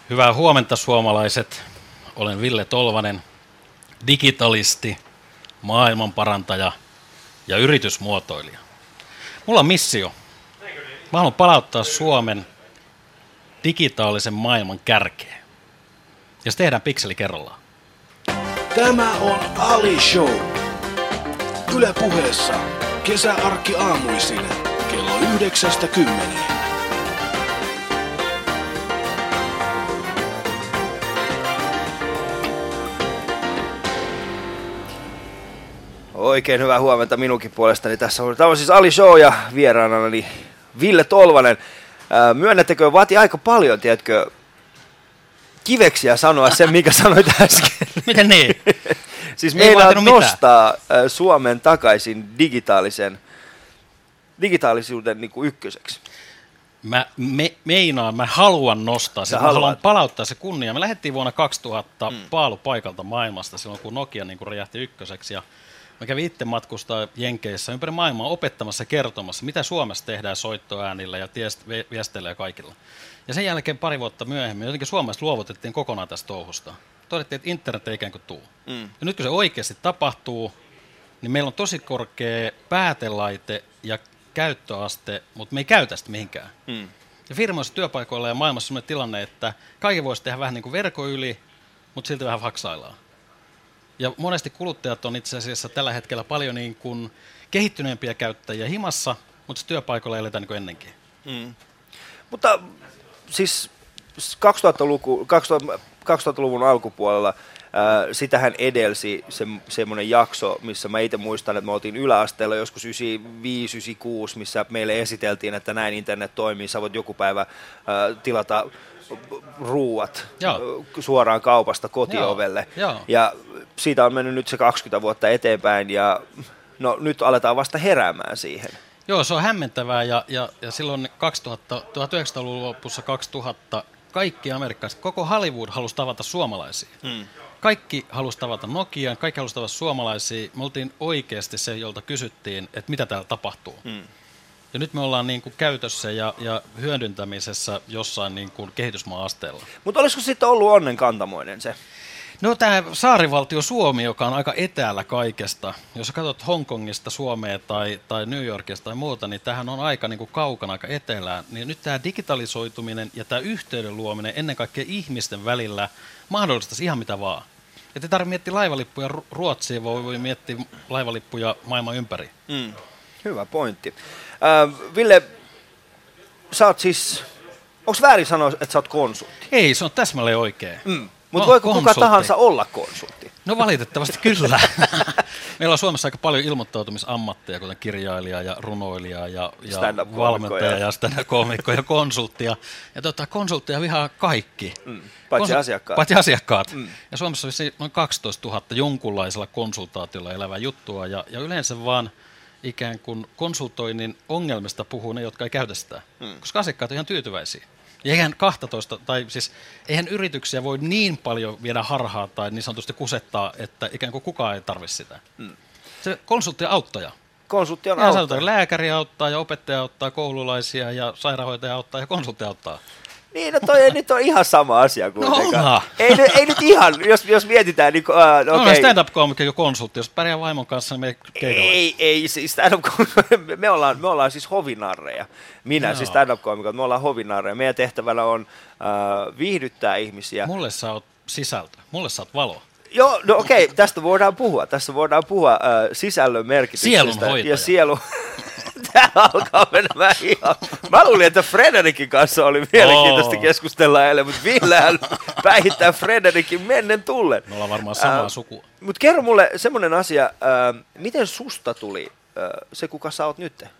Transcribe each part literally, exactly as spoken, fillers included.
Hyvää huomenta suomalaiset. Olen Ville Tolvanen, digitalisti, maailmanparantaja ja yritysmuotoilija. Mulla on missio. Mä haluan palauttaa Suomen digitaalisen maailman kärkeen. Ja se tehdään pikseli kerrallaan. Tämä on Ali Show. Yle Puheessa kesäarkki aamuisin kello yhdeksästä kymmeneen. Oikein hyvää huomenta minunkin puolestani. Tässä on, tämä on siis Ali Show ja vieraanani Ville Tolvanen. Ää, myönnättekö, vaatii aika paljon, tiedätkö, kiveksiä sanoa sen, mikä sanoit äsken. Miten niin? Siis meidän nostaa mitään. Suomen takaisin digitaalisen, digitaalisuuden niin kuin ykköseksi. Mä me, meinaan, mä haluan nostaa sen, mä haluan palauttaa se kunnia. Me lähdettiin vuonna kaksituhatta mm. paalupaikalta maailmasta silloin, kun Nokia niin kuin räjähti ykköseksi. Ja mä kävin itse matkustaa Jenkeissä ympäri maailmaa opettamassa, kertomassa, mitä Suomessa tehdään soittoäänillä ja viesteillä ja kaikilla. Ja sen jälkeen pari vuotta myöhemmin jotenkin Suomessa luovutettiin kokonaan tästä touhusta. Todettiin, että internet ei ikään kuin tuu. Mm. Ja nyt kun se oikeasti tapahtuu, niin meillä on tosi korkea päätelaite ja käyttöaste, mutta me ei käytä sitä mihinkään. Mm. Ja firmoissa, työpaikoilla ja maailmassa on sellainen tilanne, että kaikki voisi tehdä vähän niin kuin verkon yli, mutta silti vähän faksaillaan. Ja monesti kuluttajat on itse asiassa tällä hetkellä paljon niin kuin kehittyneempiä käyttäjiä himassa, mutta työpaikoilla eletään niin kuin ennenkin. Mm. Mutta siis kaksituhattaluku, kaksituhattaluvun alkupuolella ää, sitähän edelsi se, semmoinen jakso, missä mä itse muistan, että me oltiin yläasteella joskus yhdeksänkymmentäviisi yhdeksänkymmentäkuusi, missä meille esiteltiin, että näin internet toimii, sä voit joku päivä ää, tilata ruuat Joo. suoraan kaupasta kotiovelle. Joo. Joo. Ja siitä on mennyt nyt se kaksikymmentä vuotta eteenpäin ja no, nyt aletaan vasta heräämään siihen. Joo, se on hämmentävää ja, ja, ja silloin kaksituhatta, tuhatyhdeksänsataaluvun lopussa kaksituhatta kaikki amerikkalaiset, koko Hollywood halusi tavata suomalaisia. Hmm. Kaikki halusi tavata Nokian, kaikki halusi tavata suomalaisia. Me oltiin oikeasti se, jolta kysyttiin, että mitä täällä tapahtuu. Hmm. Ja nyt me ollaan niin kuin käytössä ja, ja hyödyntämisessä jossain niin kuin kehitysmaa-asteella. Mutta olisiko sitten ollut onnenkantamoinen se? No tämä saarivaltio Suomi, joka on aika etäällä kaikesta. Jos katsot Hongkongista Suomea tai, tai New Yorkista tai muuta, niin tämähän on aika niin kuin kaukana, aika etelään. Niin nyt tämä digitalisoituminen ja tämä yhteyden luominen ennen kaikkea ihmisten välillä mahdollistaisi ihan mitä vaan. Että ei tarvitse miettiä laivalippuja Ruotsiin, voi, voi miettiä laivalippuja maailman ympäri. Mm. Hyvä pointti. Äh, Ville, sä oot siis, onko väärin sanoa, että sä oot konsultti? Ei, se on täsmälleen oikein. Mm. Mutta no, voiko konsultti. Kuka tahansa olla konsultti? No valitettavasti kyllä. Meillä on Suomessa aika paljon ilmoittautumisammatteja, kuten kirjailija ja runoilija ja, ja valmentaja ja stand-up-koomikko ja konsulttia. Ja tota, konsulttia vihaa kaikki. Mm. Paitsi Konsul- asiakkaat. Paitsi asiakkaat. Mm. Ja Suomessa on noin kaksitoistatuhatta jonkunlaisella konsultaatiolla elävää juttua. Ja, ja yleensä vaan ikään kuin konsultoinnin ongelmista puhuu ne, jotka ei käytä sitä. Mm. Koska asiakkaat on ihan tyytyväisiä. Ja eihän kaksitoista, tai siis eihän yrityksiä voi niin paljon viedä harhaa tai niin sanotusti kusettaa, että ikään kuin kukaan ei tarvitse sitä. Mm. Se konsultti on auttaja. Konsultti on ja auttaja. Sanotaan, lääkäri auttaa ja opettaja auttaa, koululaisia ja sairaanhoitaja auttaa ja konsultti auttaa. Niin, no toi ei nyt ole ihan sama asia kuitenkaan. No ei, ei nyt ihan, jos, jos mietitään, niin uh, okei. Okay. No stand-up-koomikko ja konsultti, jos pärjää vaimon kanssa, niin me keikalle. Ei, ei, siis stand-up me ollaan, me ollaan siis hovinarreja. Minä, no. siis stand-up-koomikot, me ollaan hovinarreja. Meidän tehtävänä on uh, viihdyttää ihmisiä. Mulle sä oot sisältö, mulle sä oot valo. Joo, no okei, okay, tästä voidaan puhua. Tässä voidaan puhua uh, sisällön merkityksestä. Sielunhoitaja. Ja sielu... Tää alkaa menemään ihan... Mä luulin, että Frederikin kanssa oli mielenkiintoista oh. keskustella eilen, mutta Villehän päihittää Frederikin mennen tullen. Me ollaan varmaan samaa äh, sukua. Mutta kerro mulle semmoinen asia, äh, miten susta tuli äh, se, kuka sä oot nyt?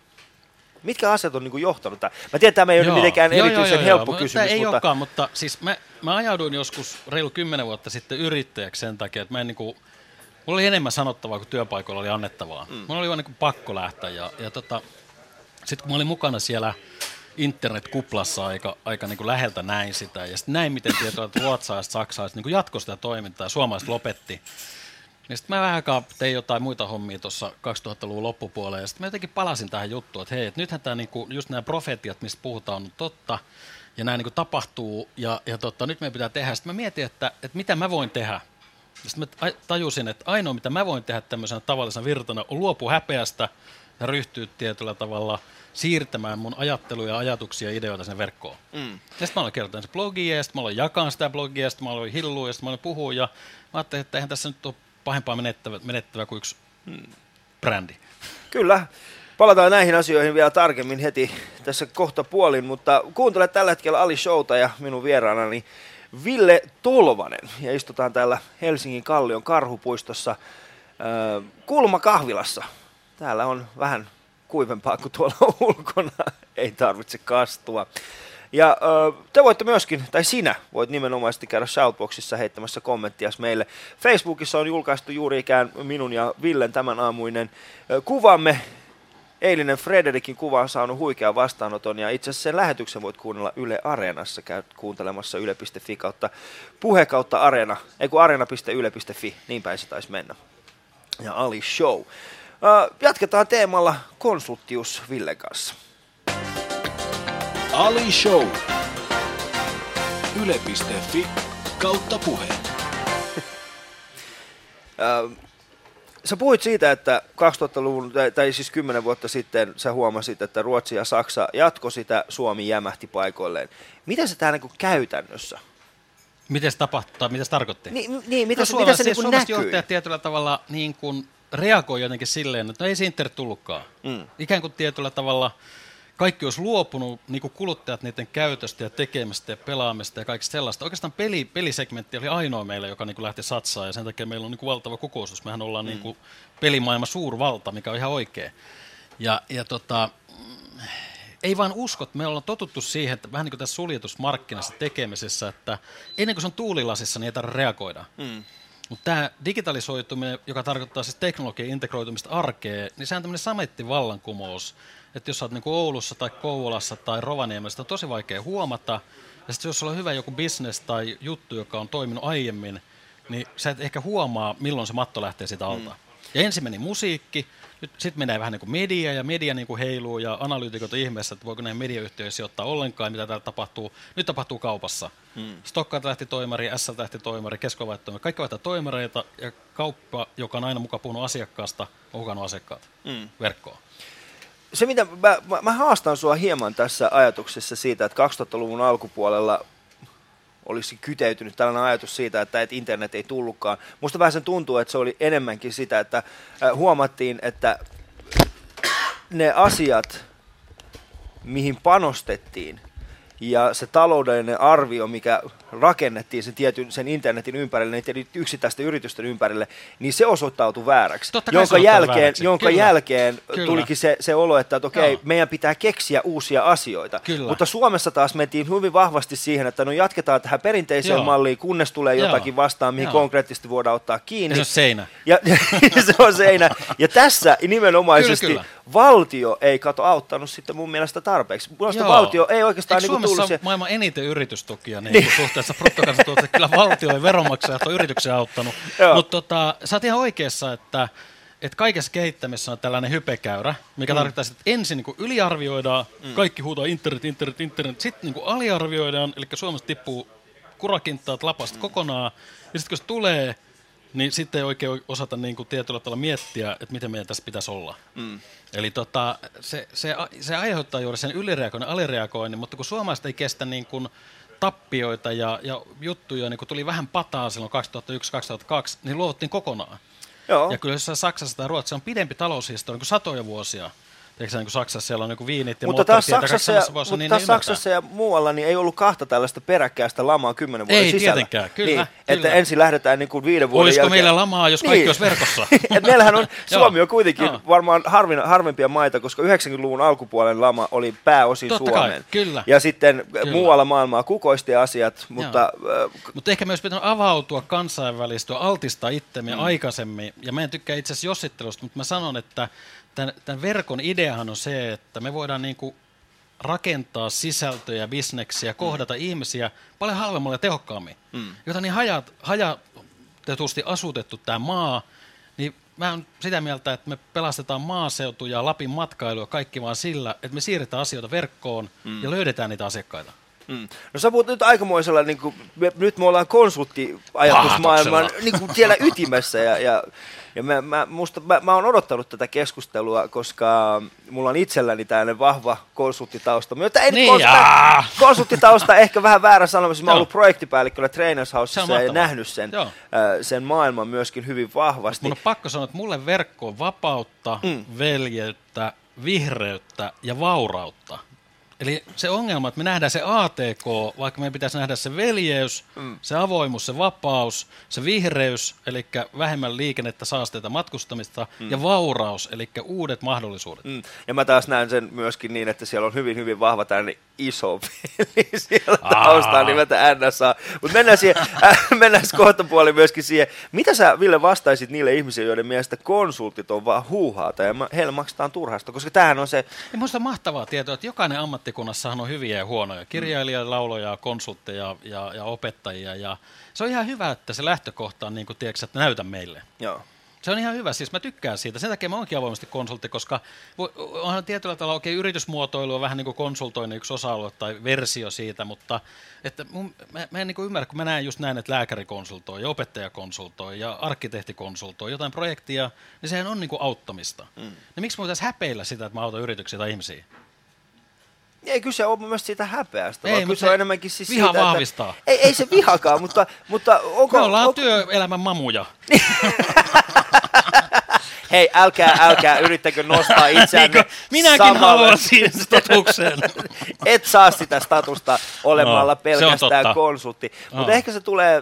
Mitkä asiat on niinku johtanut tähän? Mä tiedän, että tämä ei ole mitenkään joo, erityisen joo, joo, helppo joo. kysymys. Tämä ei mutta... olekaan, mutta siis mä, mä ajauduin joskus reilu kymmenen vuotta sitten yrittäjäksi sen takia, että mä en niinku... Mulla oli enemmän sanottavaa kuin työpaikoilla oli annettavaa. Mm. Mulla oli vaan niin pakko lähteä. Ja, ja tota, sitten kun mä olin mukana siellä internetkuplassa aika, aika niin kuin läheltä näin sitä, ja sitten näin miten tietoa, että ruotsalaiset, saksalaiset niin jatkoi sitä toimintaa ja suomalaiset lopetti. Ja sitten mä vähän aikaa tein jotain muita hommia tuossa kaksituhattaluvun loppupuolella, ja sitten mä jotenkin palasin tähän juttuun, että hei, että nythän tämä, niin kuin, just nämä profetiat, mistä puhutaan, on totta. ja nämä niin kuin tapahtuu, ja, ja tota, nyt meidän pitää tehdä. Sitten mä mietin, että, että mitä mä voin tehdä. Sitten mä tajusin, että ainoa mitä mä voin tehdä tämmöisenä tavallisena virtana on luopua häpeästä ja ryhtyä tietyllä tavalla siirtämään mun ajatteluja, ajatuksia ja ideoita sinne verkkoon. Mm. Ja sitten mä aloin kertoa se blogia, ja sitten mä aloin jakaa sitä blogia, ja sitten mä aloin hillua, ja sitten mä aloin puhua, ja mä ajattelin, että eihän tässä nyt ole pahempaa menettävä, menettävä kuin yksi mm, brändi. Kyllä. Palataan näihin asioihin vielä tarkemmin heti tässä kohta puolin, mutta kuuntele tällä hetkellä Ali Showta ja minun vieraanani Ville Tolvanen. Ja istutaan täällä Helsingin Kallion Karhupuistossa äh, Kulmakahvilassa. Täällä on vähän kuivempaa kuin tuolla ulkona, ei tarvitse kastua. Ja äh, te voitte myöskin, tai sinä voit nimenomaisesti käydä Shoutboxissa heittämässä kommenttia meille. Facebookissa on julkaistu juuri ikään minun ja Villen tämän aamuinen äh, kuvamme. Eilinen Frederikin kuva on saanut huikean vastaanoton ja itse asiassa sen lähetyksen voit kuunnella Yle Areenassa. Käyt kuuntelemassa yle piste fi kautta puhe kautta areena, ei kun areena piste yle piste fi, niin päin se taisi mennä. Ja Ali Show. Uh, jatketaan teemalla konsulttius Villen kanssa. Ali Show. yle piste fi kautta puhe. uh, Sä puhuit siitä, että kaksituhattaluvun, tai, tai siis kymmenen vuotta sitten sä huomasit, että Ruotsi ja Saksa jatko sitä, Suomi jämähti paikoilleen. Miten se tää niin käytännössä? Miten se tapahtuu, mitä se tarkoitti? Niin, niin mitä, no, se, mitä se siis niin näkyy? Johtajat tietyllä tavalla niin kuin reagoi jotenkin silleen, että no ei se internet tullutkaan. Mm. Ikään kuin tietyllä tavalla kaikki olisi luopunut, niin kuin kuluttajat, niiden käytöstä ja tekemistä ja pelaamista ja kaikista sellaista. Oikeastaan peli, pelisegmentti oli ainoa meillä, joka niin kuin lähti satsaan, ja sen takia meillä on niin kuin valtava kokoisuus. Mehän ollaan mm. niin kuin pelimaailman suurvalta, mikä on ihan oikein. Ja, ja tota, ei vaan usko, että me ollaan totuttu siihen, että vähän niin kuin tässä suljetusmarkkinassa tekemisessä, että ennen kuin se on tuulilasissa, niin ei tarvitse reagoida. Mm. Mutta tämä digitalisoituminen, joka tarkoittaa siis teknologian integroitumista arkeen, niin se on tämmöinen samettivallankumous. Että jos sä oot niin kuin Oulussa tai Kouvolassa tai Rovaniemessä, on tosi vaikea huomata. Ja sitten jos sulla on hyvä joku business tai juttu, joka on toiminut aiemmin, niin sä et ehkä huomaa, milloin se matto lähtee siitä alta. Mm. Ja ensin meni musiikki, sitten menee vähän niin kuin media, ja media niin kuin heiluu, ja analyytikot on ihmeessä, että voiko näin mediayhtiöihin sijoittaa ollenkaan, mitä täällä tapahtuu. Nyt tapahtuu kaupassa. Mm. Stokkalta lähti toimari, S L:ltä lähti toimari, Kesko toimari. Kaikki vaihtaa toimareita, ja kauppa, joka on aina mukaan puhunut asiakkaasta, on hukannut asiakkaat mm. verkkoon. Se, mitä mä, mä, mä haastan sua hieman tässä ajatuksessa siitä, että kaksituhattaluvun alkupuolella olisi kyteytynyt tällainen ajatus siitä, että et internet ei tullutkaan. Musta vähän sen tuntuu, että se oli enemmänkin sitä, että huomattiin, että ne asiat, mihin panostettiin, ja se taloudellinen arvio, mikä rakennettiin sen, tietyn, sen internetin ympärille, niiden yksittäisten yritysten ympärille, niin se osoittautui vääräksi. Jonka jälkeen, vääräksi. jonka Kyllä. jälkeen Kyllä. tulikin se, se olo, että, että okei, okay, meidän pitää keksiä uusia asioita. Kyllä. Mutta Suomessa taas mentiin hyvin vahvasti siihen, että no jatketaan tähän perinteiseen Joo. malliin, kunnes tulee Joo. jotakin vastaan, mihin Joo. konkreettisesti voidaan ottaa kiinni. Ja se on seinä. Ja, se on seinä. Ja tässä nimenomaisesti kyllä, kyllä. valtio ei kato auttanut sitten mun mielestä tarpeeksi. Mielestäni valtio ei oikeastaan... Eikö Suomessa on maailman eniten yritystukia niin niin. suhteessa bruttokansantuotteeseen? Kyllä valtio ja veronmaksajat on yrityksiä auttanut. Mutta tota, sä oot ihan oikeassa, että, että kaikessa kehittämisessä on tällainen hypekäyrä, mikä mm. tarkoittaa, että ensin niin kuin yliarvioidaan, mm. kaikki huutaa internet, internet, internet, sitten niin kuin aliarvioidaan, eli Suomessa tippuu kurakintaat lapasta mm. kokonaan, ja sitten kun se tulee, niin sitten ei oikein osata niin kuin tietyllä tavalla miettiä, että miten meidän tässä pitäisi olla. Mm. Eli tota, se, se, se aiheuttaa juuri sen ylireagoinnin, alireagoinnin, mutta kun suomalaiset ei kestä niin kuin tappioita ja, ja juttuja, niin kun tuli vähän pataa silloin kaksituhattayksi kaksituhattakaksi, niin luovuttiin kokonaan. Joo. Ja kyllä jossain Saksassa tai Ruotsissa on pidempi taloushistoria niin kuin satoja vuosia. Eikö se niin kuin Saksassa siellä on niin kuin viinit ja moottoritietä kaikissa ja, vuosissa, mutta niin taas Saksassa ja muualla niin ei ollut kahta tällaista peräkkäistä lamaa kymmenen vuoden ei, sisällä. Ei tietenkään, kyllä, niin, kyllä. Että ensin lähdetään niin kuin viiden vuoden Olisiko jälkeen. meillä lamaa, jos kaikki niin. olisi verkossa? Meillähän on, Suomi on kuitenkin Joo. varmaan harvin, harvempia maita, koska yhdeksänkymmentäluvun alkupuolen lama oli pääosin Totta Suomeen. Kai, kyllä. Ja sitten kyllä. muualla maailmaa kukoisti asiat, mutta... Äh, mutta ehkä myös pitää avautua kansainvälistyä, altistaa itsemme mm. aikaisemmin. Ja mä en tykkää itse asiassa jossittelusta, mutta mä sanon, että Tämän, tämän verkon ideahan on se, että me voidaan niin kuin rakentaa sisältöjä, bisneksiä, kohdata mm. ihmisiä paljon halvemmalla ja tehokkaammin. Mm. Jota niin hajat, hajatetusti asutettu tämä maa, niin mä oon sitä mieltä, että me pelastetaan maaseutu ja Lapin matkailu ja kaikki vaan sillä, että me siirretään asioita verkkoon mm. ja löydetään niitä asiakkaita. Mm. No sä puhut nyt aikamoisella, niin kuin, me, nyt me ollaan konsulttiajatusmaailman niin kuin siellä ytimessä ja, ja, ja mä, mä, musta, mä, mä oon odottanut tätä keskustelua, koska mulla on itselläni tällainen vahva konsulttitausta. Mutta ei niin, nyt konsultti, konsulttitausta, ehkä vähän väärä sanomus, mä oon ollut projektipäällikkönä Trainers Housessa ja nähnyt sen, äh, sen maailman myöskin hyvin vahvasti. Mun on pakko sanoa, että mulle verkko on vapautta, mm. veljeyttä, vihreyttä ja vaurautta. Eli se ongelma, että me nähdään se A T K, vaikka meidän pitäisi nähdä se veljeys, mm. se avoimuus, se vapaus, se vihreys, eli vähemmän liikennettä, saasteita, matkustamista, mm. ja vauraus, eli uudet mahdollisuudet. Mm. Ja mä taas näen sen myöskin niin, että siellä on hyvin, hyvin vahva tällainen iso veli siellä taustaa nimeltä N S A. Mutta mennään, äh, mennään kohta puoli myöskin siihen. Mitä sä, Ville, vastaisit niille ihmisille, joiden mielestä konsultit on vaan huuhaata ja heille maksetaan turhasta? Koska tämähän on se... Ja minusta on mahtavaa tietoa, että jokainen ammattikunnassahan on hyviä ja huonoja. Kirjailijoita, lauloja, konsultteja ja, ja opettajia. Ja se on ihan hyvä, että se lähtökohta on niin kuin, tiedätkö, että näytä meille. Joo. Se on ihan hyvä, siis mä tykkään siitä. Sen takia mä oonkin avoimesti konsultti, koska onhan tietyllä tavalla okei, okay, yritysmuotoilu on vähän niin kuin konsultoinnin yksi osa-alue tai versio siitä, mutta että mun, mä, mä en niin kuin ymmärrä, kun mä näen just näin, että lääkäri konsultoi ja opettaja konsultoi ja arkkitehti konsultoi jotain projektia, niin sehän on niin kuin auttamista. Mm. Niin miksi mä voitaisiin häpeillä sitä, että mä autan yrityksiä tai ihmisiä? Ei kyse ole mun mielestä siitä häpeästä, ei, vaan kyse on enemmänkin siis viha siitä, vahvistaa. Että, ei, ei se vihakaan, mutta, mutta onko... Me ollaan onko, työelämän mamuja. Hei, älkää, älkää yrittäkö nostaa itseänne minäkin samalle. haluan siihen statukseen. Et saa sitä statusta olemalla no, pelkästään konsultti. No. Mutta ehkä se tulee,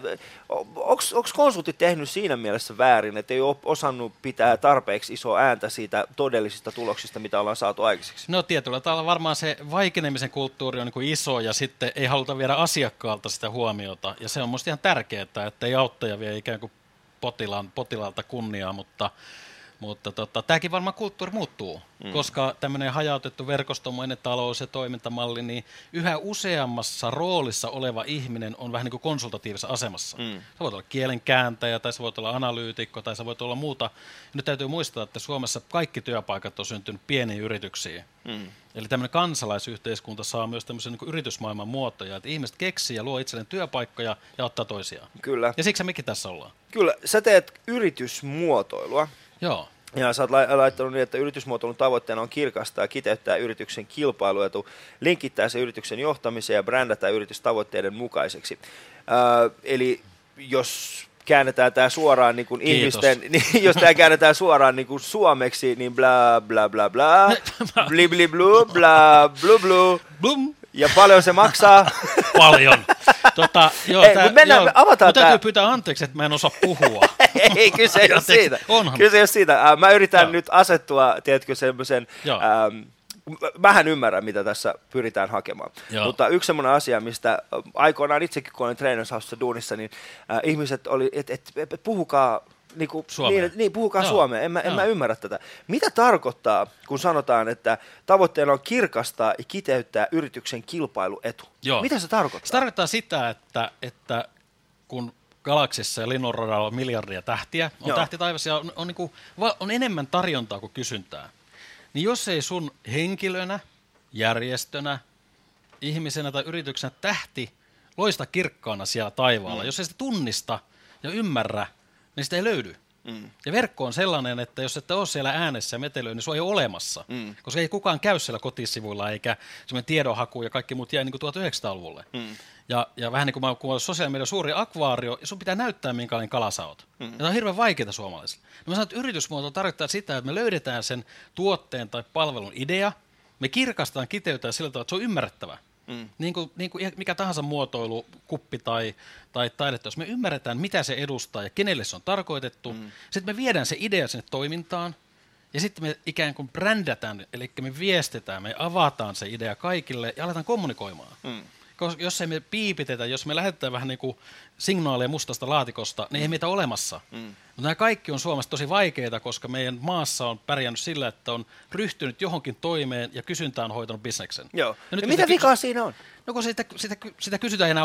onko konsultti tehnyt siinä mielessä väärin, että ei ole osannut pitää tarpeeksi isoa ääntä siitä todellisista tuloksista, mitä ollaan saatu aikaiseksi? No tietyllä tavalla varmaan se vaikenemisen kulttuuri on niin kuin iso ja sitten ei haluta viedä asiakkaalta sitä huomiota. Ja se on musta ihan tärkeää, että ei auttaja vie ikään kuin potilaan, potilaalta kunniaa, mutta... Mutta tota, tämäkin varmaan kulttuuri muuttuu, mm. koska tämmöinen hajautettu verkostomainen talous ja toimintamalli, niin yhä useammassa roolissa oleva ihminen on vähän niin kuin konsultatiivisessa asemassa. Mm. Sä voit olla kielenkääntäjä, tai sä voit olla analyytikko, tai sä voit olla muuta. Ja nyt täytyy muistaa, että Suomessa kaikki työpaikat on syntynyt pieniin yrityksiin. Mm. Eli tämmöinen kansalaisyhteiskunta saa myös tämmöisen niin kuin yritysmaailman muotoja, että ihmiset keksii ja luo itselleen työpaikkoja ja ottaa toisiaan. Kyllä. Ja siksi mekin tässä ollaan. Kyllä, sä teet yritysmuotoilua. Joo. Ja sä oot laittanut niin, että yritysmuotoilun tavoitteena on kirkastaa ja kiteyttää yrityksen kilpailuetu, linkittää se yrityksen johtamiseen ja brändätä yritystavoitteiden mukaiseksi. Äh, eli jos käännetään tämä suoraan niin kuin ihmisten, niin, jos tämä käännetään suoraan niin kuin suomeksi, niin bla bla bla bla, bli bli blu, bla blu blu, Blum. Ja paljon se maksaa? Paljon. Tota, joo, ei, tää, mennään, joo, avataan täytyy tää. pyytää anteeksi, että mä en osaa puhua. Ei, kyse ei ole siitä. Onhan. Kyse ei ole siitä. Mä yritän joo. nyt asettua, tiedätkö, semmoisen... Ähm, mähän ymmärrän, mitä tässä pyritään hakemaan. Joo. Mutta yksi semmoinen asia, mistä aikoinaan itsekin, kun olin Trainers Housessa duunissa, niin äh, ihmiset oli, että et, et, et, puhukaa... Niin, kuin, niin, niin, puhukaa Joo. suomea, en, mä, en mä ymmärrä tätä. Mitä tarkoittaa, kun sanotaan, että tavoitteena on kirkastaa ja kiteyttää yrityksen kilpailuetu? Joo. Mitä se tarkoittaa? Se tarkoittaa sitä, että, että kun galaksissa ja linnunradalla on miljardia tähtiä, on Joo. tähti taivassa ja on, on, niin kuin, on enemmän tarjontaa kuin kysyntää, niin jos ei sun henkilönä, järjestönä, ihmisenä tai yrityksenä tähti loista kirkkaana siellä taivaalla, mm. jos ei sitä tunnista ja ymmärrä, niin sitä ei löydy. Mm. Ja verkko on sellainen, että jos ette ole siellä äänessä ja metelöä, niin se ei ole olemassa. Mm. Koska ei kukaan käy siellä kotisivuilla, eikä semmoinen tiedonhaku ja kaikki muut jäi niin kuin tuhatyhdeksänsataaluvulle. Mm. Ja, ja vähän niin kuin mä oon kuullut sosiaalinen media suuri akvaario, ja sun pitää näyttää, minkälainen kala sä oot. Mm. Ja tämä on hirveän vaikeaa suomalaisille. No mä sanon, että yritysmuoto tarkoittaa sitä, että me löydetään sen tuotteen tai palvelun idea, me kirkastetaan, kiteytetään sillä tavalla, että se on ymmärrettävä. Mm. Niin kuin, niin kuin mikä tahansa muotoilu, kuppi tai, tai taidetta, jos me ymmärretään, mitä se edustaa ja kenelle se on tarkoitettu, mm. sitten me viedään se idea sinne toimintaan, ja sitten me ikään kuin brändätään, eli me viestetään, me avataan se idea kaikille ja aletaan kommunikoimaan. Mm. Koska jos ei me piipitetä, jos me lähetetään vähän niin kuin signaaleja mustasta laatikosta, niin ei meitä olemassa. Mm. Mutta nämä kaikki on Suomessa tosi vaikeita, koska meidän maassa on pärjännyt sillä, että on ryhtynyt johonkin toimeen ja kysyntä on hoitanut bisneksen. Joo. Ja, ja mitä vikaa kysy- siinä on? No kun sitä, sitä, sitä kysytään ei enää ole.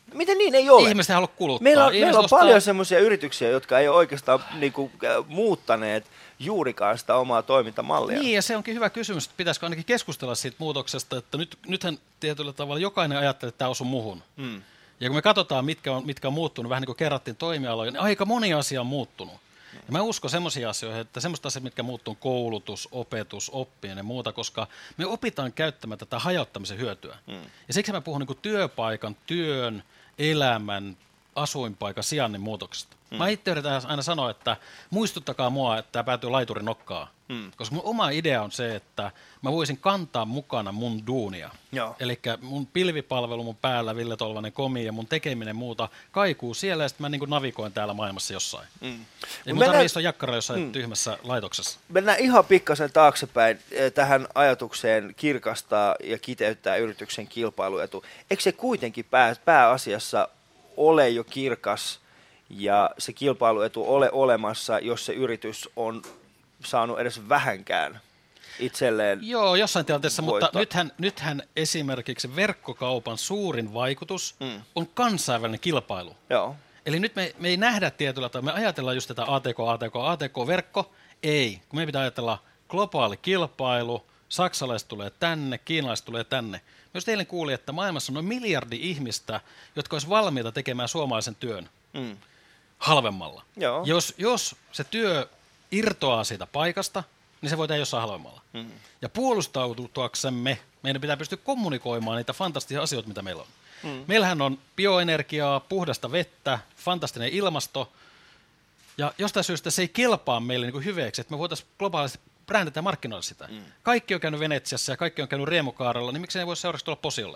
Miten niin ei ole? Ihmiset ei halua kuluttaa. Meillä on, meillä on ostaa... paljon semmoisia yrityksiä, jotka ei ole oikeastaan niinku, äh, muuttaneet juurikaan sitä omaa toimintamallia. Niin, ja se onkin hyvä kysymys, että pitäisikö ainakin keskustella siitä muutoksesta, että nyt, nythän tietyllä tavalla jokainen ajattelee, että tämä osuu muhun. Mm. Ja kun me katsotaan, mitkä on, mitkä on muuttunut, vähän niin kuin kerrattiin toimialoja, niin aika moni asia on muuttunut. Ja mä uskon semmoisia asioita, että semmoista asiat, mitkä muuttuu, koulutus, opetus, oppiminen ja muuta, koska me opitaan käyttämään tätä hajauttamisen hyötyä. Mm. Ja siksi mä puhun niin kuin työpaikan, työn, elämän, asuinpaikan, sijainnin muutoksesta. Mm. Mä itse yritän aina sanoa, että muistuttakaa mua, että tämä päätyy laiturin nokkaan. Mm. Koska mun oma idea on se, että mä voisin kantaa mukana mun duunia. Eli mun pilvipalvelu mun päällä, Ville Tolvanen komi ja mun tekeminen muuta kaikuu siellä ja sitten mä niin kuin navigoin täällä maailmassa jossain. Mm. Ei mun mennään... tarvitse istua jakkara jossain mm. tyhmässä laitoksessa. Mennään ihan pikkasen taaksepäin tähän ajatukseen kirkastaa ja kiteyttää yrityksen kilpailuetu. Eikö se kuitenkin pää, pääasiassa ole jo kirkas ja se kilpailuetu ole olemassa, jos se yritys on saanut edes vähänkään itselleen Joo, jossain tilanteessa, voittaa. Mutta nythän, nythän esimerkiksi verkkokaupan suurin vaikutus mm. on kansainvälinen kilpailu. Joo. Eli nyt me, me ei nähdä tietyllä tavalla, me ajatellaan just tätä A T K, A T K, A T K-verkko, ei, kun me pitää ajatella globaali kilpailu, saksalaiset tulee tänne, kiinalaiset tulee tänne. Myös eilen kuulin, että maailmassa on noin miljardi ihmistä, jotka olisi valmiita tekemään suomalaisen työn mm. halvemmalla. Joo. Jos, jos se työ irtoaa siitä paikasta, niin se voi tehdä jossain halvemmalla. Mm. Ja puolustautuaksemme meidän pitää pystyä kommunikoimaan niitä fantastisia asioita, mitä meillä on. Mm. Meillähän on bioenergiaa, puhdasta vettä, fantastinen ilmasto, ja jostain syystä se ei kelpaa meille niin kuin hyveeksi, että me voitaisiin globaalisti brändätä ja markkinoida sitä. Mm. Kaikki on käynyt Venetsiassa ja kaikki on käynyt Riemukaarella, niin miksi ne ei voi seuraavaksi tulla Posiolle?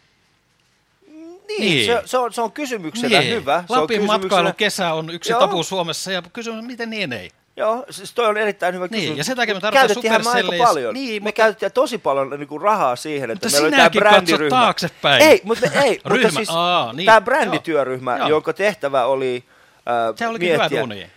Niin, niin. Se, se, on, se on kysymyksenä niin. hyvä. Se Lapin on kysymyksenä... matkailukesä on yksi Joo. tabu Suomessa, ja kysymys, miten niin ei? Joo, siis toi on erittäin hyvä kysymys. Niin, ja sen takia me tarvitaan Supercelleis. paljon. Niin, me mutta... käytettiin tosi paljon niin kuin rahaa siihen, että mutta meillä oli tämä brändiryhmä. taaksepäin. Ei, mutta, me, ei, Ryhmä. mutta siis Aa, niin. tämä brändityöryhmä, Joo. jonka tehtävä oli äh, se olikin miettiä, hyvä duuni.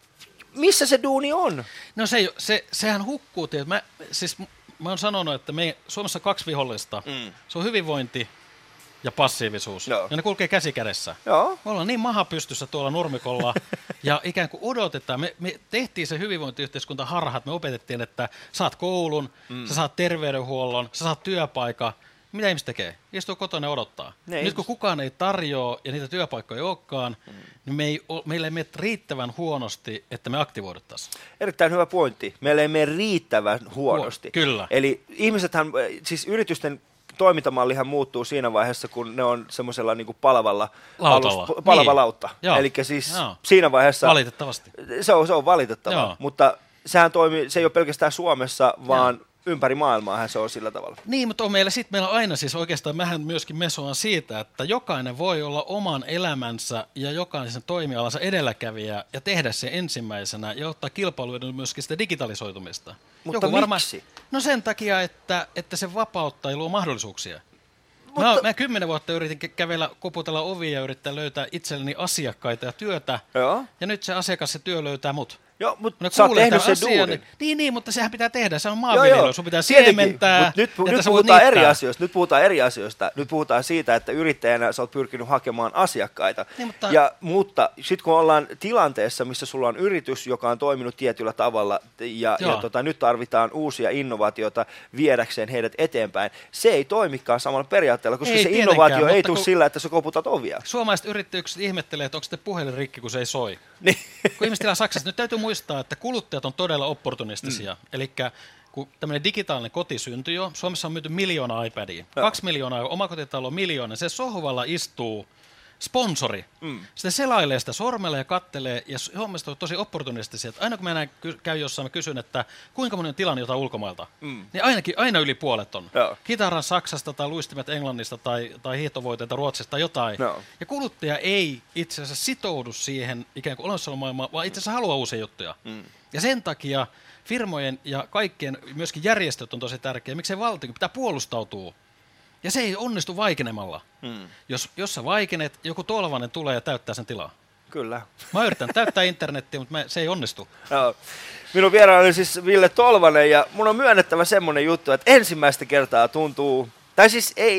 Missä se duuni on? No se, se, sehän hukkuu. Mä, siis, mä oon sanonut, että me Suomessa on kaksi vihollista. Mm. Se on hyvinvointi ja passiivisuus. Joo. Ja ne kulkee käsi kädessä. Joo. Me ollaan niin maha pystyssä tuolla nurmikolla ja ikään kuin odotetaan. Me, me tehtiin se hyvinvointiyhteiskunta harha, että me opetettiin, että saat koulun, mm. sä saat terveydenhuollon, sä saat työpaikan. Mitä ihmiset tekee? Istuu kotona ja odottaa. Ne Nyt kun kukaan ei tarjoa ja niitä työpaikkoja ei olekaan, mm. niin me ei, meillä ei mene riittävän huonosti, että me aktivoiduttaisiin. Erittäin hyvä pointti. Meillä ei mene riittävän huonosti. Huo, kyllä. Eli ihmisethän, siis yritysten toimintamallihan muuttuu siinä vaiheessa, kun ne on semmoisella niin kuin palavalla lautalla. Alus, palava niin. lautta. Eli siis Joo. siinä vaiheessa... Valitettavasti. Se on, se on valitettavaa, Joo. mutta sehän toimii, se ei ole pelkästään Suomessa, vaan Joo. ympäri maailmaahan se on sillä tavalla. Niin, mutta on meillä sitten meillä on aina siis oikeastaan, mähän myöskin mesoan siitä, että jokainen voi olla oman elämänsä ja jokaisen toimialansa edelläkävijä ja tehdä se ensimmäisenä ja ottaa kilpailuiden myöskin sitä digitalisoitumista. Mutta Joku miksi? Varma, no sen takia, että, että se vapauttaa ja luo mahdollisuuksia. Mutta... Mä, mä kymmenen vuotta yritin kävellä, koputella ovia ja yrittää löytää itselleni asiakkaita ja työtä. Joo. Ja nyt se asiakas, se työ löytää mut. Joo, mutta sä oot tehnyt sen duunin. Niin, niin, niin, mutta sehän pitää tehdä. Se on maanviljely. Sun pitää siementää. Mut nyt, nyt, puhutaan eri asioista. nyt puhutaan eri asioista. Nyt puhutaan siitä, että yrittäjänä sä oot pyrkinyt hakemaan asiakkaita. Niin, mutta ja, mutta sitten kun ollaan tilanteessa, missä sulla on yritys, joka on toiminut tietyllä tavalla, ja, ja tota, nyt tarvitaan uusia innovaatioita viedäkseen heidät eteenpäin, se ei toimikaan samalla periaatteella, koska ei, se innovaatio ei tule sillä, että sä koputat ovia. Suomalaiset yritykset ihmettelee, että onko sitten puhelin rikki, kun se ei soi. Niin. Kun ihmiset tilaa Saksassa, nyt täytyy muistaa, että kuluttajat on todella opportunistisia. Mm. Eli kun tämmöinen digitaalinen koti syntyi jo, Suomessa on myyty miljoona iPadia. Joo. Kaksi miljoonaa, omakotitalo miljoona. Se sohvalla istuu sponsori. Mm. Sitten selailee sitä sormella ja kattelee, ja Suomessa on tosi opportunistisia. Aina kun mä näin, käyn jossain, mä kysyn, että kuinka moni on tilannut jotain ulkomailta, mm. niin ainakin aina yli puolet on. Joo. Kitaran Saksasta tai luistimet Englannista tai, tai hiihtovoiteita Ruotsista tai jotain. Joo. Ja kuluttaja ei itse asiassa sitoudu siihen ikään kuin olemassa maailmaan, vaan itse asiassa haluaa uusia juttuja. Mm. Ja sen takia firmojen ja kaikkien, myöskin järjestöt on tosi tärkeä. Miksei valtio pitää puolustautua. Ja se ei onnistu vaikenemalla. Hmm. Jos, jos sä vaikenet, joku Tolvanen tulee ja täyttää sen tilaa. Kyllä. Mä yritän täyttää internettiä, mutta mä, se ei onnistu. No. Minun vieraani oli siis Ville Tolvanen, ja mun on myönnettävä semmoinen juttu, että ensimmäistä kertaa tuntuu, tai siis ei,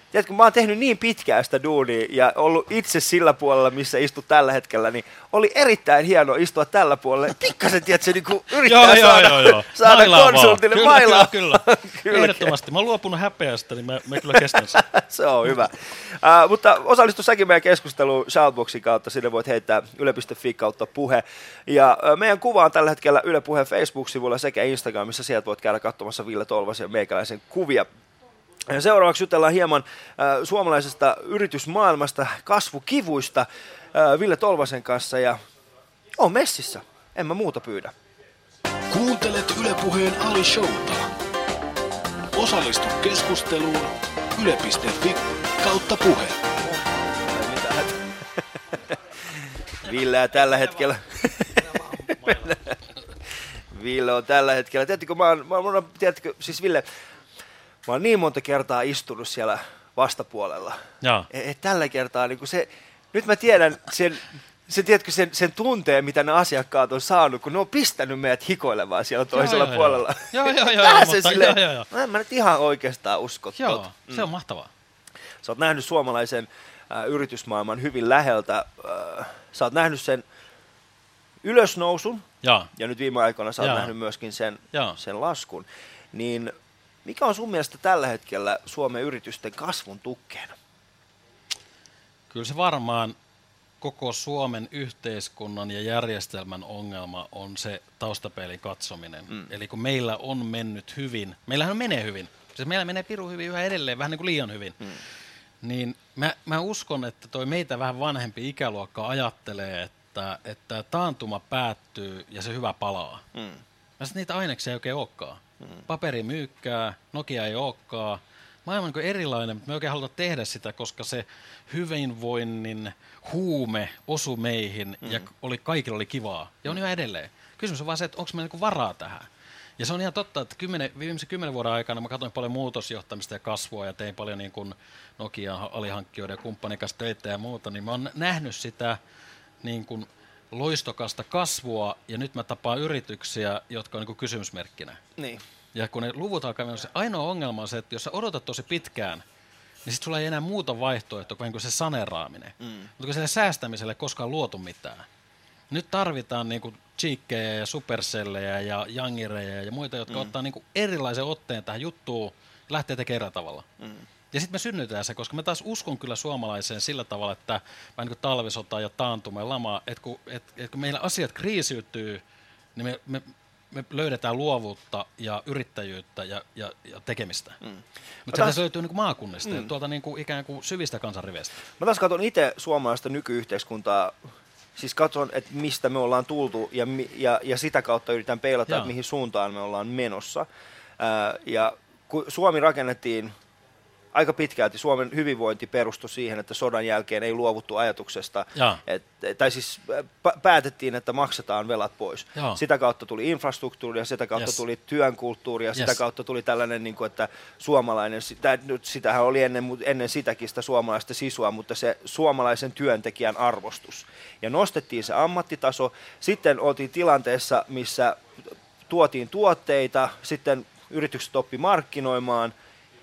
tiedätkö, mä oon tehnyt niin pitkään sitä duunia ja ollut itse sillä puolella, missä istut tällä hetkellä, niin oli erittäin hienoa istua tällä puolella. Pikkasen, tiedätkö, niin kuin yrittää joo, saada, joo, joo. saada konsultille kyllä, mailaa. Kyllä, kyllä. kyllä. Ehdottomasti. Mä oon luopunut häpeästä, niin mä, mä kyllä kestän sen. Se on hyvä. Uh, mutta osallistu säkin meidän keskusteluun Shoutboxin kautta, sinne voit heittää yle piste fi kautta puhe. Ja uh, meidän kuva on tällä hetkellä Yle Puheen Facebook-sivulla sekä Instagramissa, sieltä voit käydä katsomassa Ville Tolvasen ja meikäläisen kuvia. Ja seuraavaksi jutellaan hieman uh, suomalaisesta yritysmaailmasta, kasvukivuista uh, Ville Tolvasen kanssa ja on messissä, en mä muuta pyydä. Kuuntelet Yle Puheen Ali Showta. Osallistu keskusteluun yle piste fi kautta puhe. Ville tällä hetkellä. Ville on tällä hetkellä. Tiedättekö, mä oon, mä oon, tiedättekö, siis Ville, mä oon niin monta kertaa istunut siellä vastapuolella. Jaa. Et tällä kertaa niin se, nyt mä tiedän sen, sen, tiedätkö, sen, sen tunteen, mitä ne asiakkaat on saanut, kun ne on pistänyt meidät hikoilemaan siellä toisella joo, puolella. Joo, joo, joo. Vähän joo, se mutta, silleen, joo, joo, joo. Mä en mä nyt ihan oikeastaan usko Joo, tot. se on mahtavaa. Sä oot nähnyt suomalaisen äh, yritysmaailman hyvin läheltä. Äh, sä oot nähnyt sen ylösnousun, Jaa. ja nyt viime aikoina sä oot Jaa. nähnyt myöskin sen, Jaa. sen laskun. Niin mikä on sun mielestä tällä hetkellä Suomen yritysten kasvun tukkeena? Kyllä se varmaan koko Suomen yhteiskunnan ja järjestelmän ongelma on se taustapeilin katsominen. Mm. Eli kun meillä on mennyt hyvin, meillähän menee hyvin, siis meillä menee pirun hyvin yhä edelleen, vähän niin kuin liian hyvin, mm. niin mä, mä uskon, että toi meitä vähän vanhempi ikäluokka ajattelee, että, että taantuma päättyy ja se hyvä palaa. Mm. Ja sitten niitä aineksia ei oikein olekaan. Mm. Paperi myykkää, Nokia ei olekaan. Maailma on niin erilainen, mutta me oikein halutaan tehdä sitä, koska se hyvinvoinnin huume osui meihin mm. ja oli, kaikilla oli kivaa. Ja on yhä edelleen. Kysymys on vaan se, että onko meillä niin varaa tähän. Ja se on ihan totta, että kymmenen, viimeisen kymmenen vuoden aikana mä katsoin paljon muutosjohtamista ja kasvua ja tein paljon niin kuin Nokian alihankkijoiden ja kumppanin kanssa töitä ja muuta, niin mä oon nähnyt sitä niin kuin loistokasta kasvua ja nyt mä tapaan yrityksiä, jotka on niin kuin kysymysmerkkinä. Niin. Ja kun ne luvut alkaa mennä, se ainoa ongelma on se, että jos sä odotat tosi pitkään, niin sitten sulla ei enää muuta vaihtoehtoa kuin niin se saneraaminen. Mm. Mutta kun sille säästämiselle ei koskaan luotu mitään. Nyt tarvitaan niin kuin Cheekkejä ja Supercellejä ja Jangireja ja muita, jotka mm. ottaa niin kuin erilaisen otteen tähän juttuun ja lähtee tekemään eri tavalla. Mm. Ja sitten me synnytään se, koska mä taas uskon kyllä suomalaiseen sillä tavalla, että vähän niin kuin talvisota ja taantuma ja lama, että kun, et, et kun meillä asiat kriisiytyy, niin me, me me löydetään luovuutta ja yrittäjyyttä ja, ja, ja tekemistä. Mm. Mutta taas, se löytyy niin maakunnista mm. ja tuolta niin kuin ikään kuin syvistä kansanriveistä. Mä taas katson itse suomalaista nykyyhteiskuntaa, siis katson, että mistä me ollaan tultu ja, ja, ja sitä kautta yritän peilata, että mihin suuntaan me ollaan menossa. Ää, ja kun Suomi rakennettiin aika pitkälti, Suomen hyvinvointi perustui siihen, että sodan jälkeen ei luovuttu ajatuksesta, et, tai siis päätettiin, että maksetaan velat pois. Ja. Sitä kautta tuli infrastruktuuri ja sitä kautta yes. tuli työnkulttuuri ja yes. sitä kautta tuli tällainen, niin kuin, että suomalainen, sitä, sitähän oli ennen, ennen sitäkin sitä suomalaista sisua, mutta se suomalaisen työntekijän arvostus. Ja nostettiin se ammattitaso, sitten oltiin tilanteessa, missä tuotiin tuotteita, sitten yritykset oppi markkinoimaan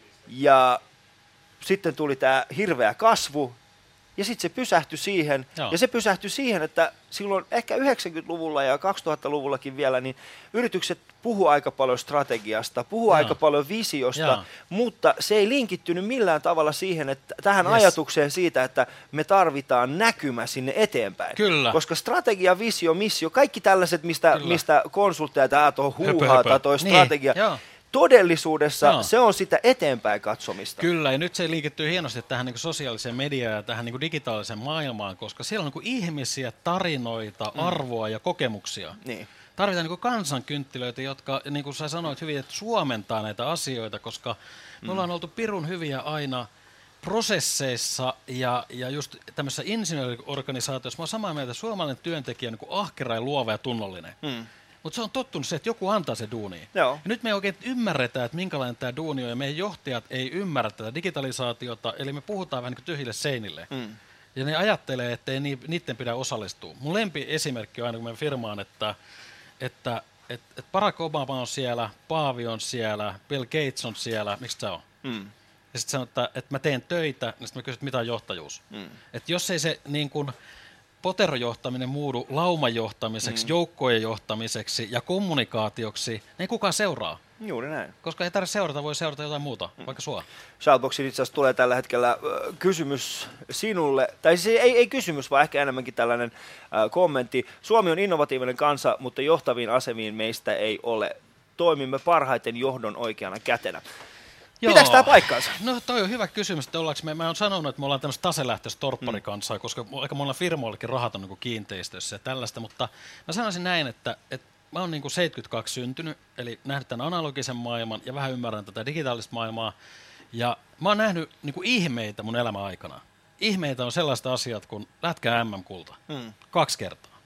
ja sitten tuli tämä hirveä kasvu, ja sitten se pysähtyi siihen, Joo. ja se pysähtyi siihen, että silloin ehkä yhdeksänkymmentäluvulla ja kaksituhattaluvullakin vielä, niin yritykset puhu aika paljon strategiasta, puhu aika paljon visiosta, Joo. mutta se ei linkittynyt millään tavalla siihen, että tähän yes. ajatukseen siitä, että me tarvitaan näkymä sinne eteenpäin. Kyllä. Koska strategia, visio, missio, kaikki tällaiset, mistä, mistä konsultteja tämä tuo huuhaa tai toi strategia, niin. Todellisuudessa Joo. se on sitä eteenpäin katsomista. Kyllä, ja nyt se liikittyy hienosti tähän niin kuin sosiaaliseen mediaan ja tähän niin kuin digitaaliseen maailmaan, koska siellä on niin kuin ihmisiä, tarinoita, mm. arvoa ja kokemuksia. Niin. Tarvitaan niin kuin kansankynttilöitä, jotka, niin kuin sä sanoit hyvin, että suomentaa näitä asioita, koska mm. me ollaan oltu pirun hyviä aina prosesseissa ja, ja just tämmöisessä insinööriorganisaatiossa. Mä oon samaa mieltä, että suomalainen työntekijä on niin kuin ahkera ja luova ja tunnollinen. Mm. Mutta se on tottunut se, että joku antaa se duuni. Joo. Ja nyt me ei oikein ymmärretä, että minkälainen tämä duuni on, ja meidän johtajat ei ymmärrä tätä digitalisaatiota, eli me puhutaan vähän niin kuin tyhjille seinille. Mm. Ja ne ajattelee, että ei niiden pidä osallistua. Mun lempi esimerkki on aina, kun meidän firmaan, että, että, että, että Barack Obama on siellä, Paavi on siellä, Bill Gates on siellä, miksi se on? Mm. Ja ja sitten sanoo, että, että mä teen töitä, niin sitten mä kysyn, että mitä on johtajuus. Mm. Että jos ei se niin kuin poterojohtaminen muudu laumajohtamiseksi, mm. joukkojen johtamiseksi ja kommunikaatioksi, niin ei kukaan seuraa. Juuri näin. Koska ei tarvitse seurata, voi seurata jotain muuta, mm. vaikka sua. Shoutboxin itse asiassa tulee tällä hetkellä äh, kysymys sinulle, tai siis ei, ei kysymys, vaan ehkä enemmänkin tällainen äh, kommentti. Suomi on innovatiivinen kansa, mutta johtaviin asemiin meistä ei ole. Toimimme parhaiten johdon oikeana kätenä. Pitääkö tämä paikkaansa? No toi on hyvä kysymys, että ollaanko me, mä oon sanonut, että me ollaan tämmöistä taselähtöistä torpparikansaa, mm. koska aika monilla firmoillakin rahat on niin kiinteistöissä ja tällaista, mutta mä sanoisin näin, että, että mä oon niin kuin seitsemänkymmentäkaksi syntynyt, eli nähnyt tämän analogisen maailman ja vähän ymmärrän tätä digitaalista maailmaa, ja mä oon nähnyt niin kuin ihmeitä mun elämän aikana. Ihmeitä on sellaiset asiat kuin lätkä M M-kulta, mm. kaksi kertaa.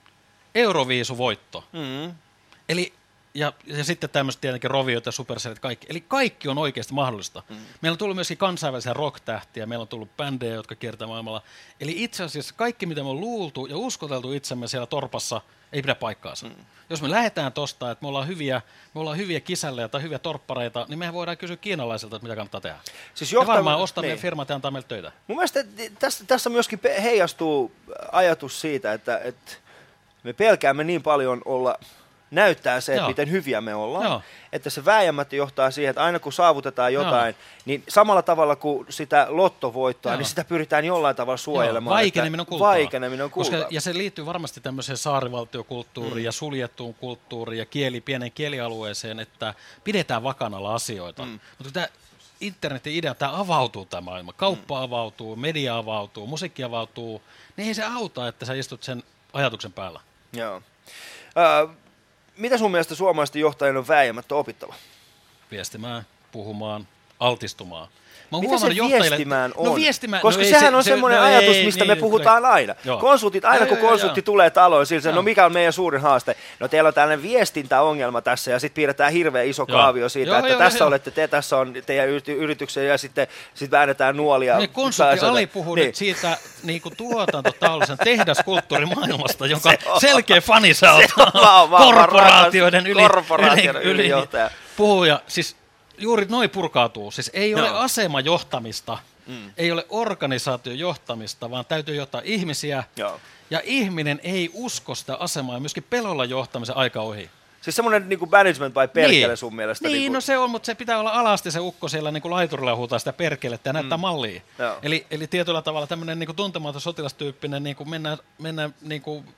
Euroviisuvoitto. Mm. Eli Ja, ja sitten tämmöiset tietenkin Roviot ja Supercellit, kaikki. Eli kaikki on oikeasti mahdollista. Mm. Meillä on tullut myöskin kansainvälisiä rock-tähtiä, meillä on tullut bändejä, jotka kiertää maailmalla. Eli itse asiassa kaikki, mitä me on luultu ja uskoteltu itsemme siellä torpassa, ei pidä paikkaansa. Mm. Jos me lähdetään tosta, että me ollaan hyviä, me ollaan hyviä kisällejä tai hyviä torppareita, niin mehän voidaan kysyä kiinalaisilta, että mitä kannattaa tehdä. Siis johtam- ja varmaan ostaa niin. meidän firmat ja antaa meille töitä. Mun mielestä tässä, tässä myöskin heijastuu ajatus siitä, että, että me pelkäämme niin paljon olla... näyttää se, että miten hyviä me ollaan, Joo. että se vääjäämättä johtaa siihen, että aina kun saavutetaan jotain, Joo. niin samalla tavalla kuin sitä lottovoittoa, Joo. niin sitä pyritään jollain tavalla suojelemaan. Vaikeneminen on kultaa. Vaikeneminen on kultaa. Koska, ja se liittyy varmasti tämmöiseen saarivaltiokulttuuriin mm. ja suljettuun kulttuuriin ja kieli, pienen kielialueeseen, että pidetään vakanalla asioita. Mm. Mutta tämä internetin idea, tämä avautuu tämä maailma. Kauppa mm. avautuu, media avautuu, musiikki avautuu, niin ei se auta, että sä istut sen ajatuksen päällä. Joo. Uh, Mitä sun mielestä suomalaisten johtajien on vääjäämättä opittava? Viestimään, puhumaan, altistumaan. Mitä se viestimään on? No viestimään, Koska no sehän se, on se, semmoinen no ajatus, ei, mistä niin, me puhutaan kyllä. aina. Joo. Konsultit, aina kun konsultti tulee taloon, sillä se, no mikä on meidän suurin haaste? No teillä on tällainen viestintäongelma tässä, ja sitten piirretään hirveän iso joo. kaavio siitä, joo, että joo, tässä joo. olette te, tässä on teidän yrityksen, ja sitten sit väännetään nuolia. Niin konsultti Ali puhuu niin. nyt siitä niin kuin tuotantotauluisen tehdaskulttuurimaailmasta, jonka selkeä fani sä oot korporaatioiden yli, korporaatioiden yli, yli ylijohtaja. Puhuja, siis juuri noin purkautuu. Siis ei ole no. asemajohtamista, mm. ei ole organisaatiojohtamista, vaan täytyy johtaa ihmisiä. Joo. Ja ihminen ei usko sitä asemaa ja myöskin pelolla johtamisen aika ohi. Siis semmoinen niin kuin management by perkele niin. sun mielestä? Niin, niin kuin... no se on, mutta se pitää olla alasti se ukko siellä niin kuin laiturilla huutaa sitä perkelettä ja näyttää mm. mallia. Eli, eli tietyllä tavalla tämmöinen niin kuin tuntematon sotilastyyppinen, niin kuin mennään, mennään niin kuin